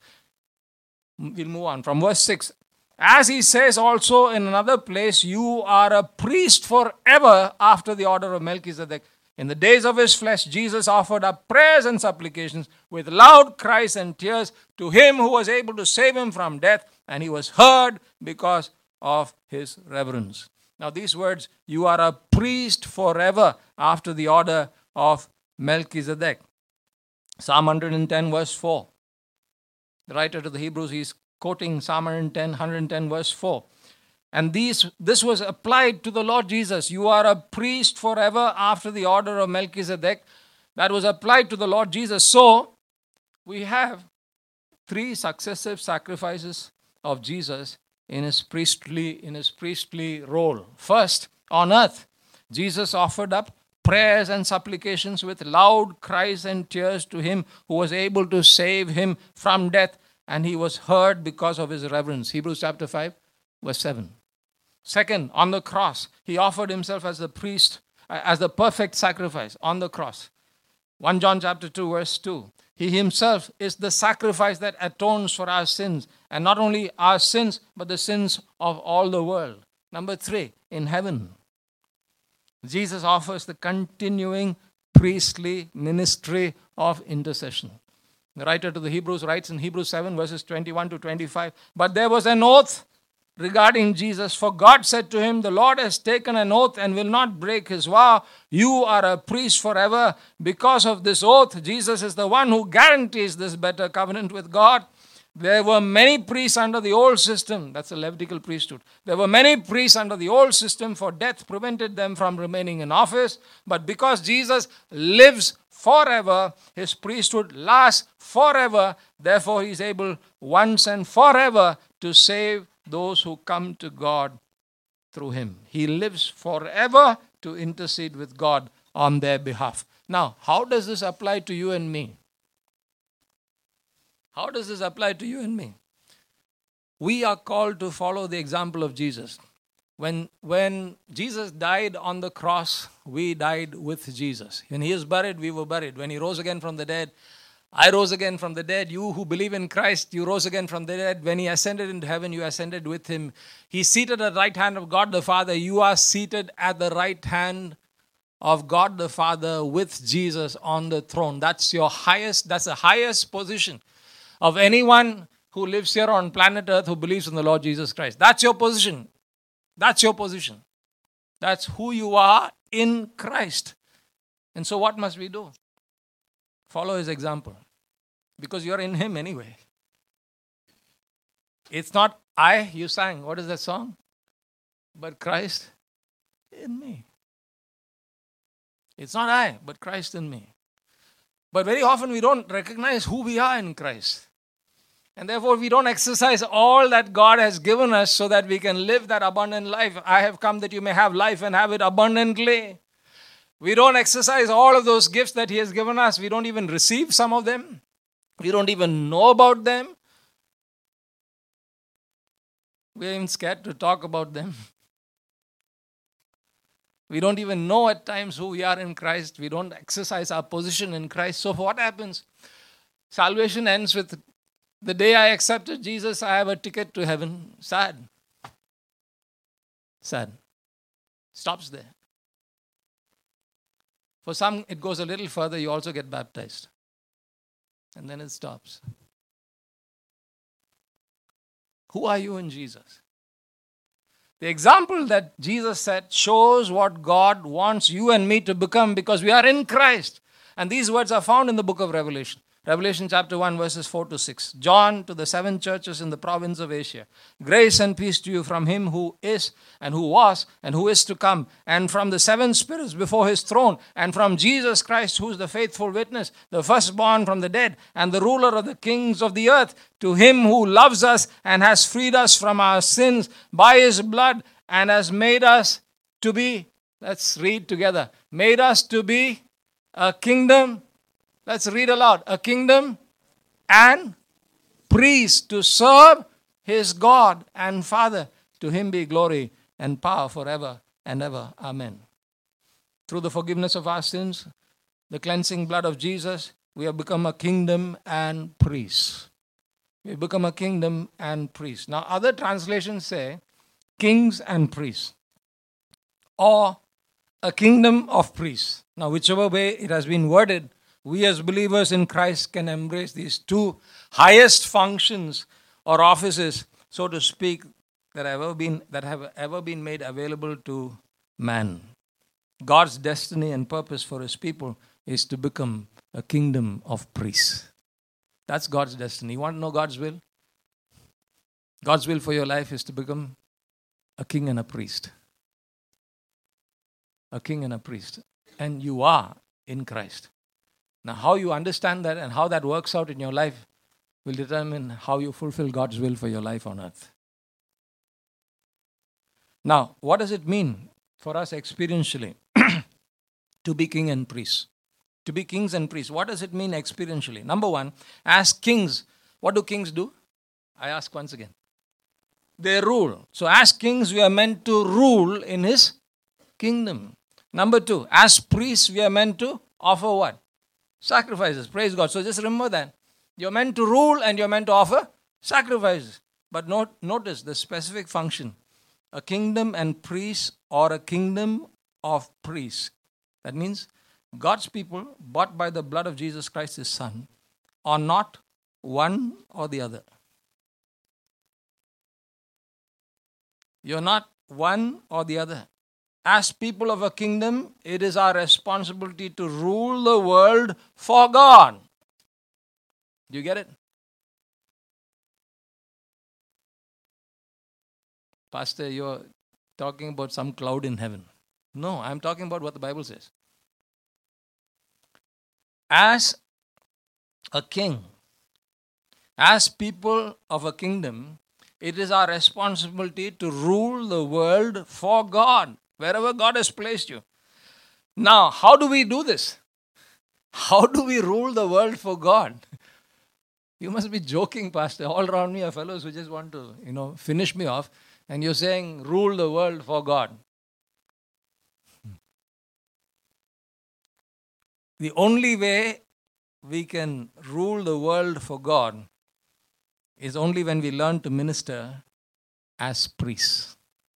We'll move on from verse 6. As he says also in another place, you are a priest forever after the order of Melchizedek. In the days of his flesh, Jesus offered up prayers and supplications with loud cries and tears to him who was able to save him from death, and he was heard because of his reverence. Now these words, you are a priest forever after the order of Melchizedek. Psalm 110 verse 4. The writer to the Hebrews, he's quoting Psalm 110 verse 4. And this was applied to the Lord Jesus. You are a priest forever after the order of Melchizedek. That was applied to the Lord Jesus. So, we have three successive sacrifices of Jesus in his priestly role. First, on earth, Jesus offered up prayers and supplications with loud cries and tears to him who was able to save him from death, and he was heard because of his reverence. Hebrews chapter 5, verse 7. Second, on the cross, he offered himself as the priest, as the perfect sacrifice on the cross. 1 John chapter 2, verse 2. He himself is the sacrifice that atones for our sins, and not only our sins, but the sins of all the world. Number 3, in heaven, Jesus offers the continuing priestly ministry of intercession. The writer to the Hebrews writes in Hebrews 7, verses 21 to 25, but there was an oath regarding Jesus, for God said to him, the Lord has taken an oath and will not break his vow. You are a priest forever. Because of this oath, Jesus is the one who guarantees this better covenant with God. There were many priests under the old system. That's the Levitical priesthood. There were many priests under the old system, for death prevented them from remaining in office. But because Jesus lives forever, his priesthood lasts forever. Therefore, he is able once and forever to save those who come to God through him. He lives forever to intercede with God on their behalf. Now, how does this apply to you and me? How does this apply to you and me? We are called to follow the example of Jesus. When Jesus died on the cross, we died with Jesus. When he is buried, we were buried. When he rose again from the dead, I rose again from the dead. You who believe in Christ, you rose again from the dead. When he ascended into heaven, you ascended with him. He's seated at the right hand of God the Father. You are seated at the right hand of God the Father with Jesus on the throne. That's the highest position of anyone who lives here on planet Earth who believes in the Lord Jesus Christ. That's your position. That's your position. That's who you are in Christ. And so what must we do? Follow his example. Because you're in him anyway. It's not I, you sang. What is that song? But Christ in me. It's not I, but Christ in me. But very often we don't recognize who we are in Christ. And therefore we don't exercise all that God has given us so that we can live that abundant life. I have come that you may have life and have it abundantly. We don't exercise all of those gifts that he has given us. We don't even receive some of them. We don't even know about them. We're even scared to talk about them. We don't even know at times who we are in Christ. We don't exercise our position in Christ. So what happens? Salvation ends with the day I accepted Jesus, I have a ticket to heaven. Sad. Sad. Stops there. For some, it goes a little further. You also get baptized. And then it stops. Who are you in Jesus? The example that Jesus set shows what God wants you and me to become because we are in Christ. And these words are found in the book of Revelation. Revelation chapter 1 verses 4 to 6. John to the 7 churches in the province of Asia. Grace and peace to you from him who is and who was and who is to come, and from the 7 spirits before his throne, and from Jesus Christ who is the faithful witness, the firstborn from the dead, and the ruler of the kings of the earth, to him who loves us and has freed us from our sins by his blood and has made us to be, let's read together, made us to be a kingdom. Let's read aloud. A kingdom and priests to serve his God and Father. To him be glory and power forever and ever. Amen. Through the forgiveness of our sins, the cleansing blood of Jesus, we have become a kingdom and priests. We have become a kingdom and priests. Now, other translations say kings and priests, or a kingdom of priests. Now, whichever way it has been worded, we as believers in Christ can embrace these two highest functions or offices, so to speak, that have ever been made available to man. God's destiny and purpose for his people is to become a kingdom of priests. That's God's destiny. You want to know God's will? God's will for your life is to become a king and a priest. A king and a priest. And you are in Christ. Now, how you understand that and how that works out in your life will determine how you fulfill God's will for your life on earth. Now, what does it mean for us experientially to be king and priest? To be kings and priests. What does it mean experientially? Number one, as kings, what do kings do? I ask once again. They rule. So as kings, we are meant to rule in his kingdom. Number two, as priests, we are meant to offer what? Sacrifices. Praise God. So just remember that. You're meant to rule and you're meant to offer sacrifices. But notice the specific function. A kingdom and priests, or a kingdom of priests. That means God's people, bought by the blood of Jesus Christ, his Son, are not one or the other. You're not one or the other. As people of a kingdom, it is our responsibility to rule the world for God. Do you get it? Pastor, you're talking about some cloud in heaven. No, I'm talking about what the Bible says. As a king, as people of a kingdom, it is our responsibility to rule the world for God, wherever God has placed you. Now, how do we do this? How do we rule the world for God? You must be joking, Pastor. All around me are fellows who just want to, finish me off. And you're saying, rule the world for God. The only way we can rule the world for God is only when we learn to minister as priests.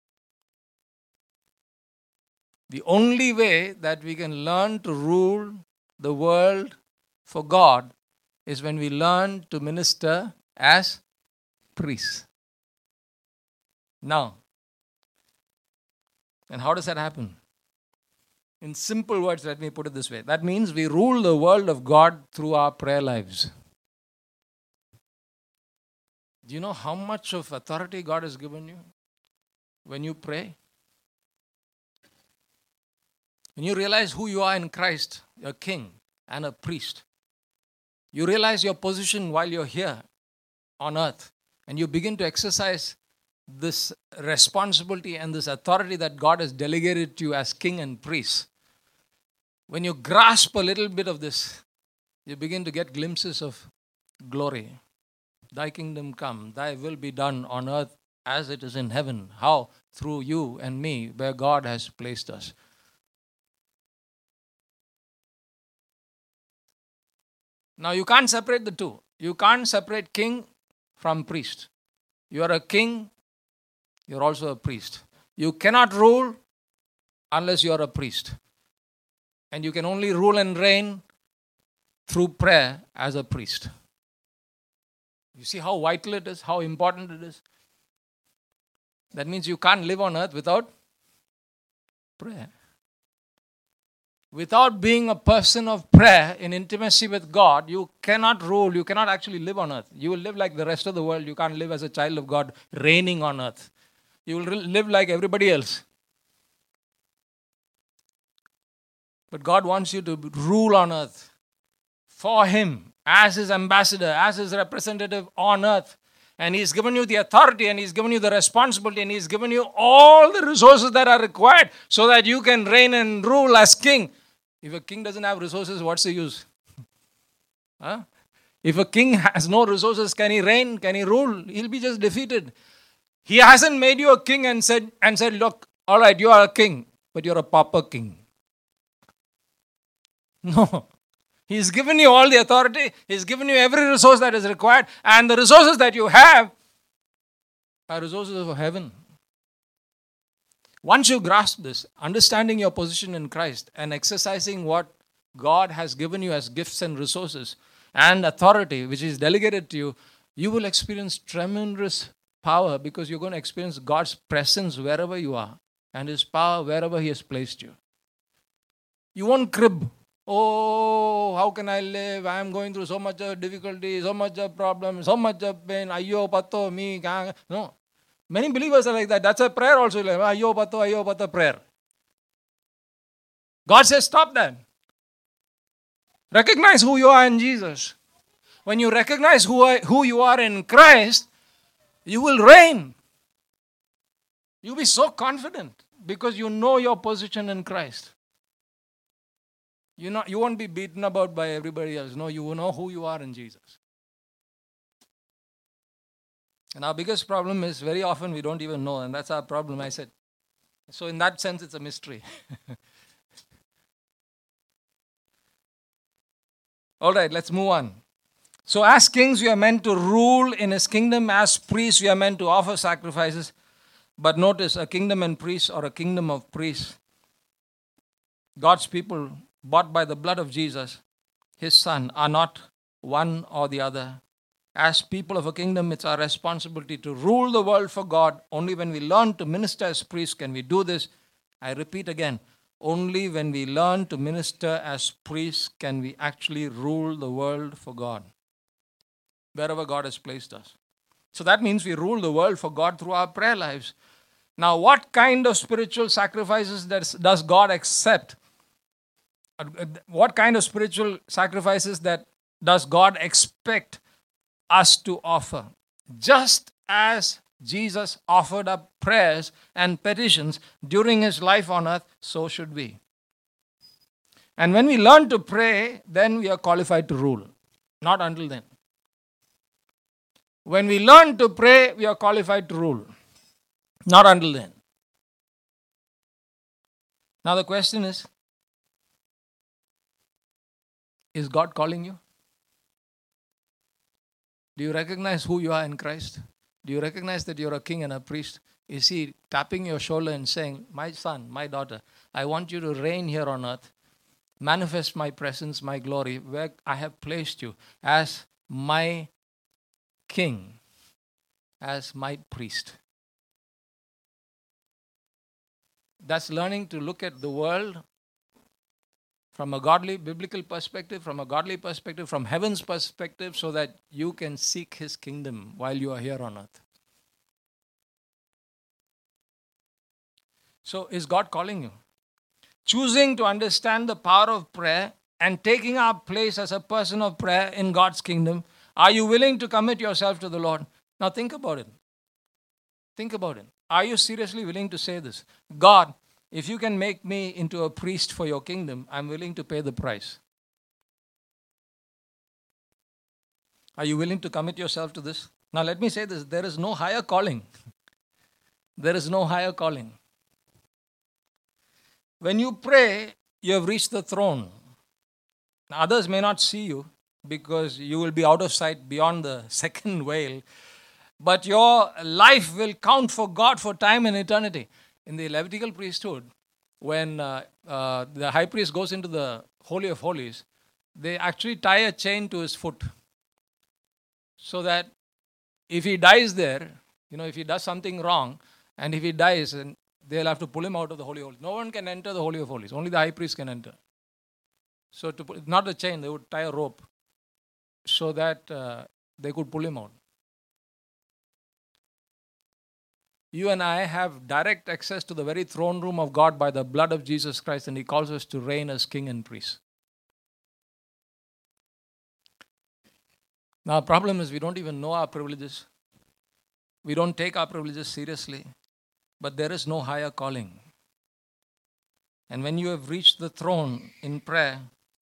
The only way that we can learn to rule the world for God is when we learn to minister as priests. Now, and how does that happen? In simple words, let me put it this way. That means we rule the world of God through our prayer lives. Do you know how much of authority God has given you when you pray? When you realize who you are in Christ, you're a king and a priest. You realize your position while you're here on earth, and you begin to exercise this responsibility and this authority that God has delegated to you as king and priest. When you grasp a little bit of this, you begin to get glimpses of glory. Thy kingdom come, thy will be done on earth as it is in heaven. How? Through you and me, where God has placed us. Now you can't separate the two. You can't separate king from priest. You are a king, you're also a priest. You cannot rule unless you are a priest. And you can only rule and reign through prayer as a priest. You see how vital it is, how important it is? That means you can't live on earth without prayer. Without being a person of prayer in intimacy with God, you cannot rule, you cannot actually live on earth. You will live like the rest of the world. You can't live as a child of God reigning on earth. You will live like everybody else. But God wants you to rule on earth for Him, as His ambassador, as His representative on earth. And He's given you the authority, and He's given you the responsibility, and He's given you all the resources that are required so that you can reign and rule as king. If a king doesn't have resources, what's the use? Huh? If a king has no resources, can he reign? Can he rule? He'll be just defeated. He hasn't made you a king and said, look, all right, you are a king, but you're a pauper king. No. He's given you all the authority. He's given you every resource that is required. And the resources that you have are resources of heaven. Once you grasp this, understanding your position in Christ and exercising what God has given you as gifts and resources and authority, which is delegated to you, you will experience tremendous power, because you're going to experience God's presence wherever you are and His power wherever He has placed you. You won't crib. Oh, how can I live? I am going through so much of difficulty, so much of problem, so much of pain. Ayyo, patto, me. No. Many believers are like that. That's a prayer also. Ayyo, patto, prayer. God says, stop that. Recognize who you are in Jesus. When you recognize who you are in Christ, you will reign. You'll be so confident because you know your position in Christ. You won't be beaten about by everybody else. No, you will know who you are in Jesus. And our biggest problem is very often we don't even know, and that's our problem, I said. So in that sense, it's a mystery. All right, let's move on. So as kings, we are meant to rule in His kingdom. As priests, we are meant to offer sacrifices. But notice, a kingdom and priests, or a kingdom of priests, God's people, bought by the blood of Jesus, His Son, are not one or the other. As people of a kingdom, it's our responsibility to rule the world for God. Only when we learn to minister as priests can we do this. I repeat again, only when we learn to minister as priests can we actually rule the world for God, wherever God has placed us. So that means we rule the world for God through our prayer lives. Now, what kind of spiritual sacrifices does God accept? What kind of spiritual sacrifices does God expect us to offer? Just as Jesus offered up prayers and petitions during His life on earth, so should we. And when we learn to pray, then we are qualified to rule. Not until then. When we learn to pray, we are qualified to rule. Not until then. Now the question is God calling you? Do you recognize who you are in Christ? Do you recognize that you're a king and a priest? Is He tapping your shoulder and saying, my son, my daughter, I want you to reign here on earth, manifest my presence, my glory, where I have placed you as my king, as my priest. That's learning to look at the world from a godly, biblical perspective, from a godly perspective, from heaven's perspective, so that you can seek His kingdom while you are here on earth. So, is God calling you? Choosing to understand the power of prayer and taking our place as a person of prayer in God's kingdom, are you willing to commit yourself to the Lord? Now, think about it. Think about it. Are you seriously willing to say this? God, if you can make me into a priest for your kingdom, I'm willing to pay the price. Are you willing to commit yourself to this? Now, let me say this. There is no higher calling. There is no higher calling. When you pray, you have reached the throne. Now, others may not see you because you will be out of sight beyond the second veil. But your life will count for God for time and eternity. In the Levitical priesthood, when the high priest goes into the Holy of Holies, they actually tie a chain to his foot. So that if he dies there, if he does something wrong, and if he dies, and they'll have to pull him out of the Holy of Holies. No one can enter the Holy of Holies. Only the high priest can enter. So, not a chain, they would tie a rope so that they could pull him out. You and I have direct access to the very throne room of God by the blood of Jesus Christ, and He calls us to reign as king and priest. Now, the problem is we don't even know our privileges. We don't take our privileges seriously. But there is no higher calling. And when you have reached the throne in prayer,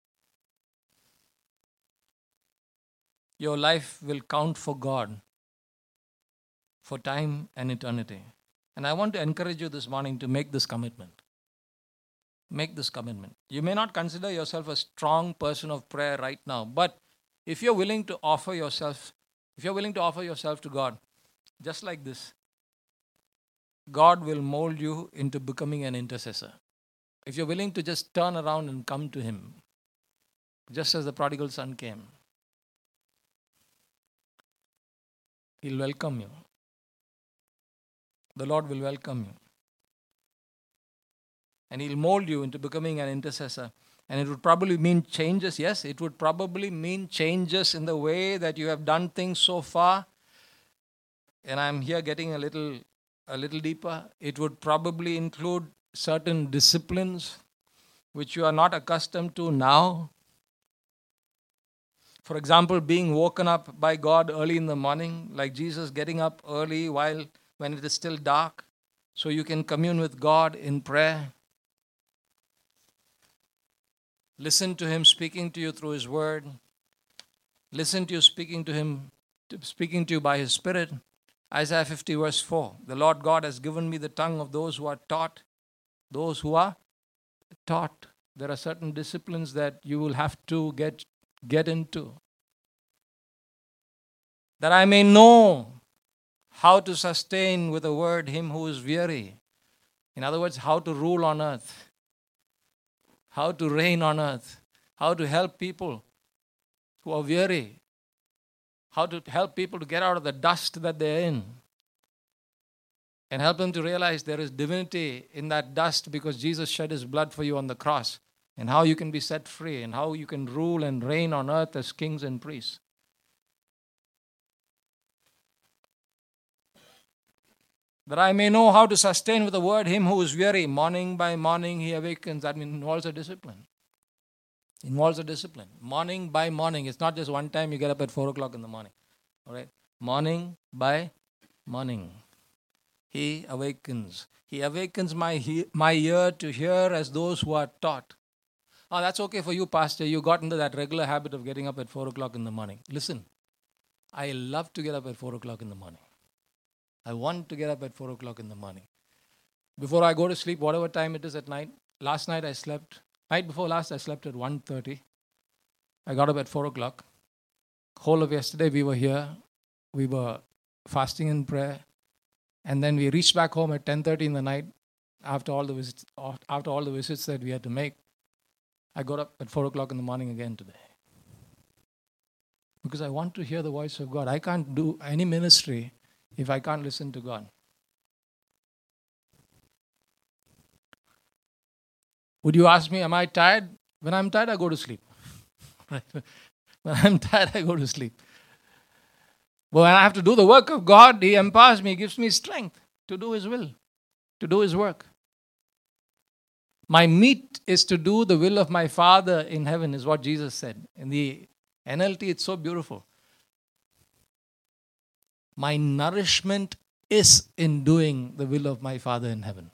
your life will count for God for time and eternity. And I want to encourage you this morning to make this commitment. Make this commitment. You may not consider yourself a strong person of prayer right now, but if you're willing to offer yourself to God, just like this, God will mold you into becoming an intercessor. If you're willing to just turn around and come to Him, just as the prodigal son came, He'll welcome you. The Lord will welcome you. And He'll mold you into becoming an intercessor. And it would probably mean changes. Yes, it would probably mean changes in the way that you have done things so far. And I'm here getting a little deeper. It would probably include certain disciplines which you are not accustomed to now. For example, being woken up by God early in the morning, like Jesus getting up early when it is still dark, so you can commune with God in prayer. Listen to Him speaking to you through His Word. Listen to you speaking to you by His Spirit. Isaiah 50 verse 4. The Lord God has given me the tongue of those who are taught. Those who are taught. There are certain disciplines that you will have to get into. That I may know how to sustain with a word him who is weary. In other words, how to rule on earth. How to reign on earth. How to help people who are weary. How to help people to get out of the dust that they're in. And help them to realize there is divinity in that dust because Jesus shed His blood for you on the cross. And how you can be set free. And how you can rule and reign on earth as kings and priests. That I may know how to sustain with the word him who is weary. Morning by morning he awakens. That involves a discipline. Morning by morning. It's not just one time you get up at 4 o'clock in the morning. All right. Morning by morning. He awakens. He awakens my ear to hear as those who are taught. Oh, that's okay for you, Pastor. You got into that regular habit of getting up at 4 o'clock in the morning. Listen, I love to get up at 4 o'clock in the morning. I want to get up at 4 o'clock in the morning. Before I go to sleep, whatever time it is at night. Night before last, I slept at 1:30. I got up at 4 o'clock. Whole of yesterday, we were here. We were fasting in prayer. And then we reached back home at 10:30 in the night after all the visits that we had to make. I got up at 4 o'clock in the morning again today. Because I want to hear the voice of God. I can't do any ministry if I can't listen to God. Would you ask me, am I tired? When I'm tired, I go to sleep. Right? When I'm tired, I go to sleep. But when I have to do the work of God, He empowers me, gives me strength to do His will, to do His work. My meat is to do the will of my Father in heaven, is what Jesus said. In the NLT, it's so beautiful. My nourishment is in doing the will of my Father in heaven.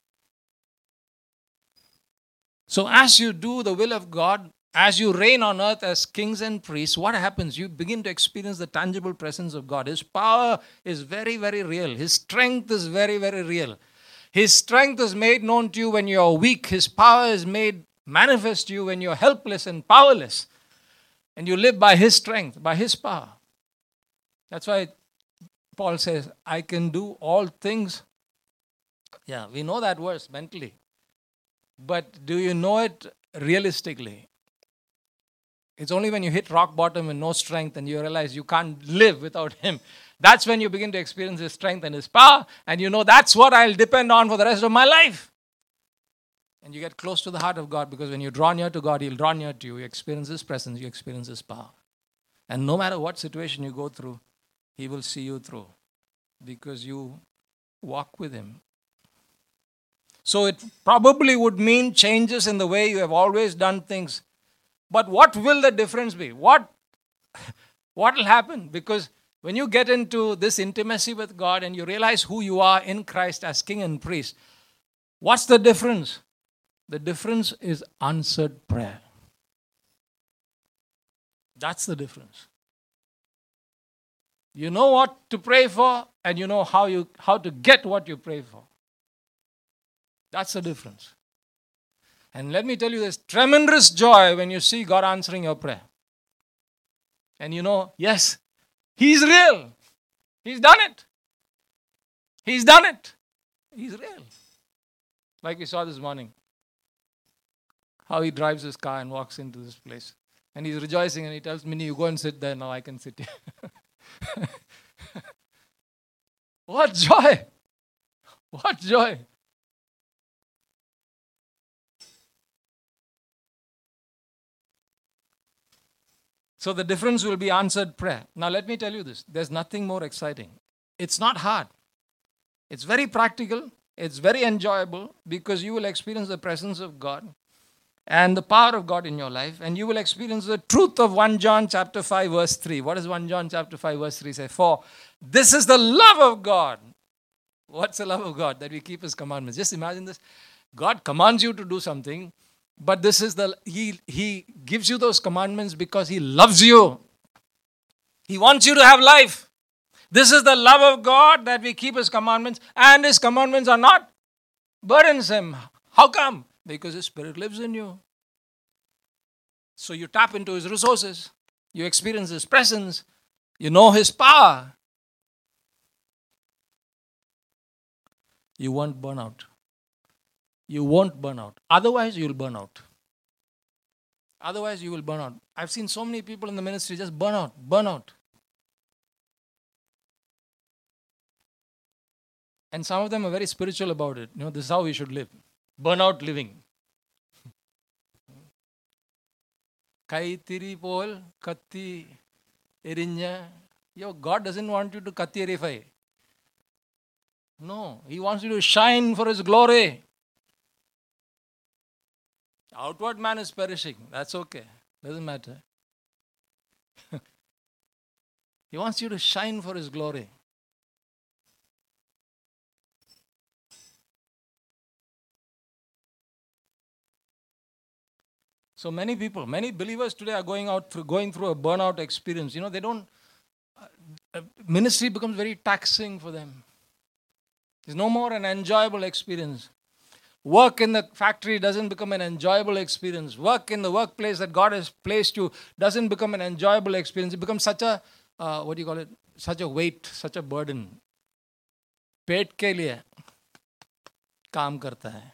So as you do the will of God, as you reign on earth as kings and priests, what happens? You begin to experience the tangible presence of God. His power is very, very real. His strength is very, very real. His strength is made known to you when you are weak. His power is made manifest to you when you are helpless and powerless. And you live by His strength, by His power. That's why Paul says, I can do all things. Yeah, we know that verse mentally. But do you know it realistically? It's only when you hit rock bottom and no strength and you realize you can't live without Him. That's when you begin to experience His strength and His power. And you know that's what I'll depend on for the rest of my life. And you get close to the heart of God, because when you draw near to God, He'll draw near to you. You experience His presence, you experience His power. And no matter what situation you go through, He will see you through, because you walk with Him. So it probably would mean changes in the way you have always done things. But what will the difference be? What will happen? Because when you get into this intimacy with God and you realize who you are in Christ as king and priest, what's the difference? The difference is answered prayer. That's the difference. You know what to pray for, and you know how to get what you pray for. That's the difference. And let me tell you, there's tremendous joy when you see God answering your prayer. And you know, yes, He's real. He's done it. He's done it. He's real. Like we saw this morning, how he drives his car and walks into this place. And he's rejoicing and he tells Minnie, you go and sit there, now I can sit here. What joy! What joy! So the difference will be answered prayer. Now let me tell you this. There's nothing more exciting. It's not hard. It's very practical. It's very enjoyable, because you will experience the presence of God and the power of God in your life, and you will experience the truth of 1 John chapter 5 verse 3. What does 1 John chapter 5 verse 3 say? For this is the love of God. What's the love of God? That we keep His commandments. Just imagine this. God commands you to do something, but this is He gives you those commandments because He loves you. He wants you to have life. This is the love of God, that we keep His commandments, and His commandments are not burdensome. How come? Because His Spirit lives in you. So you tap into His resources. You experience His presence. You know His power. You won't burn out. You won't burn out. Otherwise, you'll burn out. Otherwise, you will burn out. I've seen so many people in the ministry just burn out, burn out. And some of them are very spiritual about it. You know, this is how we should live. Burnout living. Kai tiri pol katti erinya. Yo, God doesn't want you to katti erify. No, He wants you to shine for His glory. Outward man is perishing. That's okay. Doesn't matter. He wants you to shine for His glory. So many people, many believers today are going through a burnout experience. You know, they don't, ministry becomes very taxing for them. It's no more an enjoyable experience. Work in the factory doesn't become an enjoyable experience. Work in the workplace that God has placed you doesn't become an enjoyable experience. It becomes such a, such a weight, such a burden. पेट के लिए काम करता है.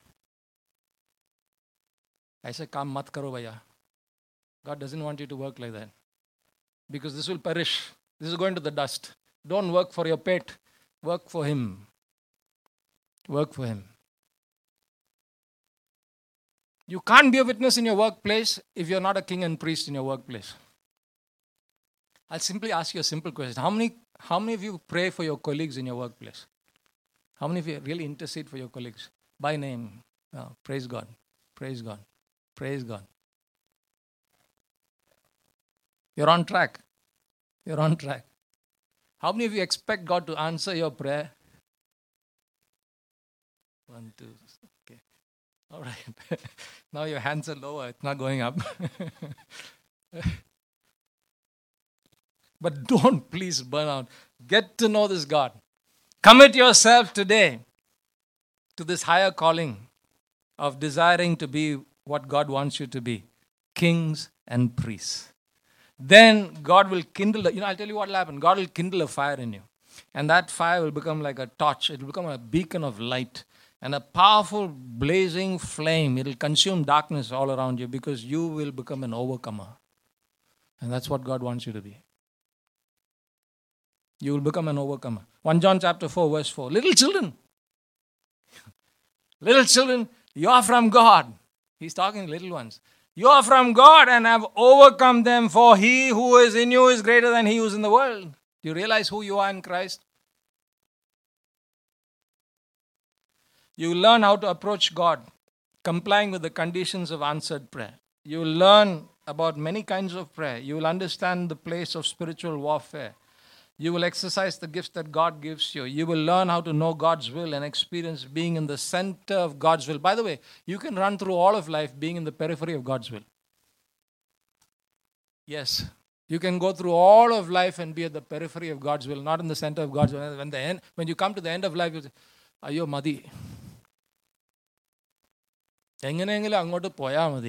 ऐसे काम मत करो भैया. God doesn't want you to work like that. Because this will perish. This is going to the dust. Don't work for your pet. Work for Him. Work for Him. You can't be a witness in your workplace if you're not a king and priest in your workplace. I'll simply ask you a simple question. How many of you pray for your colleagues in your workplace? How many of you really intercede for your colleagues? By name. Oh, praise God. Praise God. Praise God. You're on track. You're on track. How many of you expect God to answer your prayer? 1, 2, okay. All right. Now your hands are lower. It's not going up. But don't please burn out. Get to know this God. Commit yourself today to this higher calling of desiring to be what God wants you to be. Kings and priests. Then God will kindle, I'll tell you what will happen. God will kindle a fire in you. And that fire will become like a torch. It will become a beacon of light and a powerful blazing flame. It will consume darkness all around you because you will become an overcomer. And that's what God wants you to be. You will become an overcomer. 1 John chapter 4 verse 4. Little children, you are from God. He's talking to little ones. You are from God and have overcome them, for he who is in you is greater than he who is in the world. Do you realize who you are in Christ? You will learn how to approach God, complying with the conditions of answered prayer. You will learn about many kinds of prayer. You will understand the place of spiritual warfare. You will exercise the gifts that God gives you. You will learn how to know God's will and experience being in the center of God's will. By the way, you can run through all of life being in the periphery of God's will. Yes, you can go through all of life and be at the periphery of God's will, not in the center of God's will. When you come to the end of life, you say, Ayyo madi. എങ്ങനെയെങ്കിലും അങ്ങോട്ട് പോയാൽ മതി.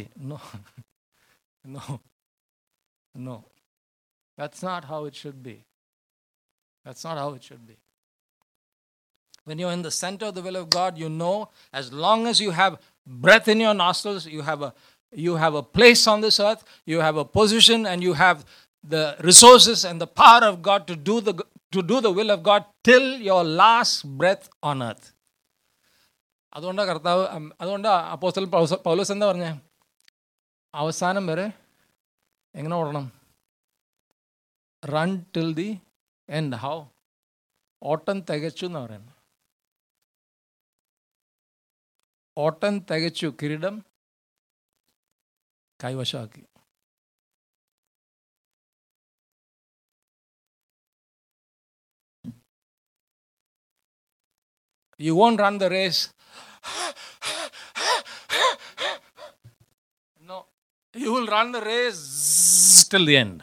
No. That's not how it should be. That's not how it should be. When you're in the center of the will of God, you know as long as you have breath in your nostrils, you have a place on this earth, you have a position, and you have the resources and the power of God to do the will of God till your last breath on earth. അതുകൊണ്ടാ അപ്പോസ്തലൻ പൗലോസ് എന്താ പറഞ്ഞേ? അവസാനം വരെ എങ്ങനെ ഓടണം? Run till the end. How? ഓട്ടം തികച്ചു എന്ന് പറയുന്നത്. ഓട്ടം തികച്ചു, കിരീടം കൈവശമാക്കി. You won't run the race. No. You will run the race till the end.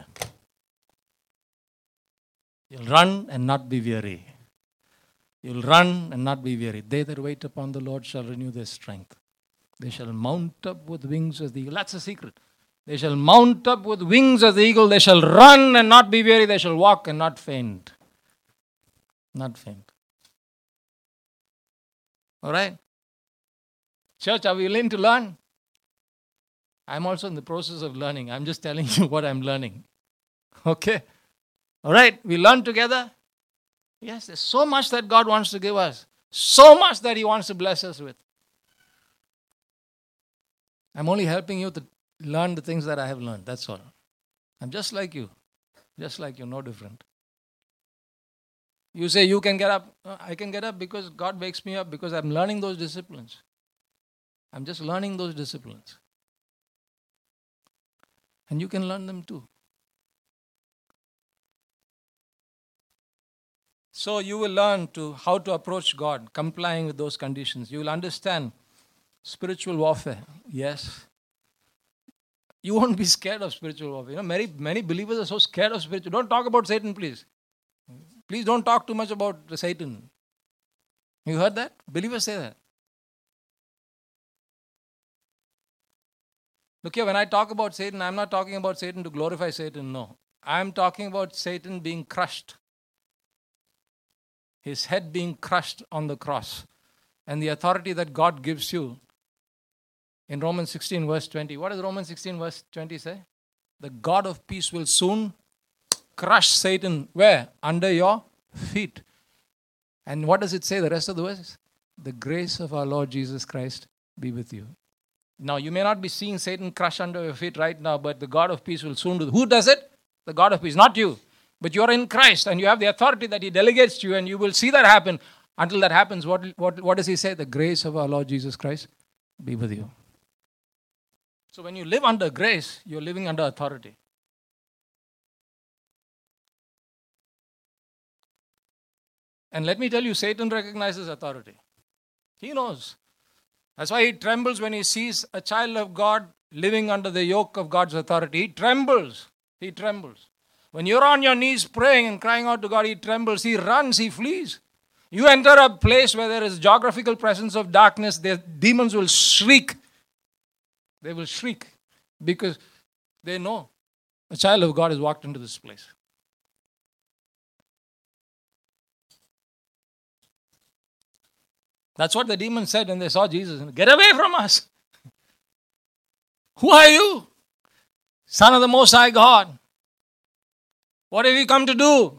You'll run and not be weary. You'll run and not be weary. They that wait upon the Lord shall renew their strength. They shall mount up with wings as the eagle. That's the secret. They shall mount up with wings as the eagle. They shall run and not be weary. They shall walk and not faint. Not faint. All right? Church, are we willing to learn? I'm also in the process of learning. I'm just telling you what I'm learning. Okay? All right? We learn together. Yes, there's so much that God wants to give us. So much that He wants to bless us with. I'm only helping you to learn the things that I have learned. That's all. I'm just like you. Just like you, no different. You say you can get up. I can get up because God wakes me up, because I'm learning those disciplines. I'm just learning those disciplines. And you can learn them too. So you will learn how to approach God, complying with those conditions. You will understand spiritual warfare. Yes. You won't be scared of spiritual warfare. Many believers are so scared of spiritual. Don't talk about Satan, please. Please don't talk too much about Satan. You heard that? Believers say that. Look here, when I talk about Satan, I'm not talking about Satan to glorify Satan, no. I'm talking about Satan being crushed. His head being crushed on the cross. And the authority that God gives you in Romans 16 verse 20. What does Romans 16 verse 20 say? The God of peace will soon crush Satan. Where? Under your feet. And what does it say, the rest of the verse? The grace of our Lord Jesus Christ be with you. Now, you may not be seeing Satan crush under your feet right now, but the God of peace will soon do. Who does it? The God of peace, not you. But you're in Christ and you have the authority that He delegates to you, and you will see that happen. Until that happens, what does He say? The grace of our Lord Jesus Christ be with you. So when you live under grace, you're living under authority. And let me tell you, Satan recognizes authority. He knows. That's why he trembles when he sees a child of God living under the yoke of God's authority. He trembles. He trembles. When you're on your knees praying and crying out to God, he trembles. He runs. He flees. You enter a place where there is geographical presence of darkness, the demons will shriek. They will shriek because they know a child of God has walked into this place. That's what the demons said when they saw Jesus. Get away from us. Who are you? Son of the Most High God. What have you come to do?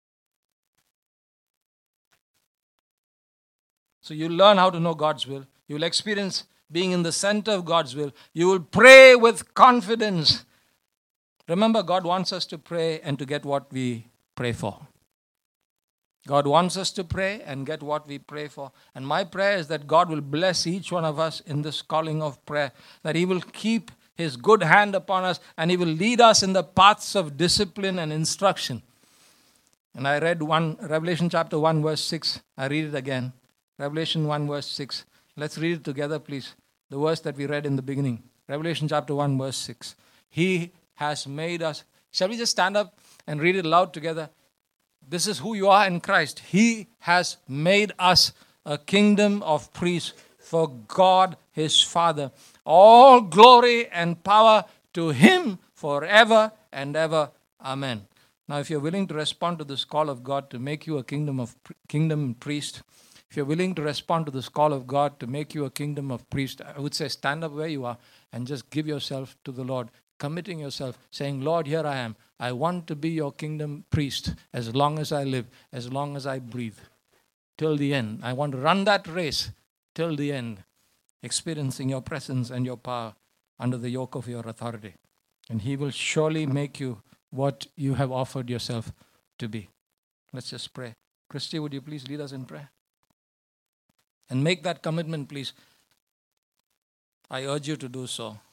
So you learn how to know God's will. You will experience being in the center of God's will. You will pray with confidence. Remember, God wants us to pray and to get what we pray for. God wants us to pray and get what we pray for. And my prayer is that God will bless each one of us in this calling of prayer. That He will keep His good hand upon us and He will lead us in the paths of discipline and instruction. And I read Revelation chapter 1 verse 6. I read it again. Revelation 1 verse 6. Let's read it together, please. The verse that we read in the beginning. Revelation chapter 1 verse 6. He has made us. Shall we just stand up and read it loud together? This is who you are in Christ. He has made us a kingdom of priests for God His Father. All glory and power to Him forever and ever. Amen. Now, if you're willing to respond to this call of God to make you a kingdom priest, if you're willing to respond to this call of God to make you a kingdom of priest, I would say stand up where you are and just give yourself to the Lord, committing yourself, saying, Lord, here I am. I want to be your kingdom priest as long as I live, as long as I breathe, till the end. I want to run that race till the end, experiencing your presence and your power under the yoke of your authority. And He will surely make you what you have offered yourself to be. Let's just pray. Christy, would you please lead us in prayer? And make that commitment, please. I urge you to do so.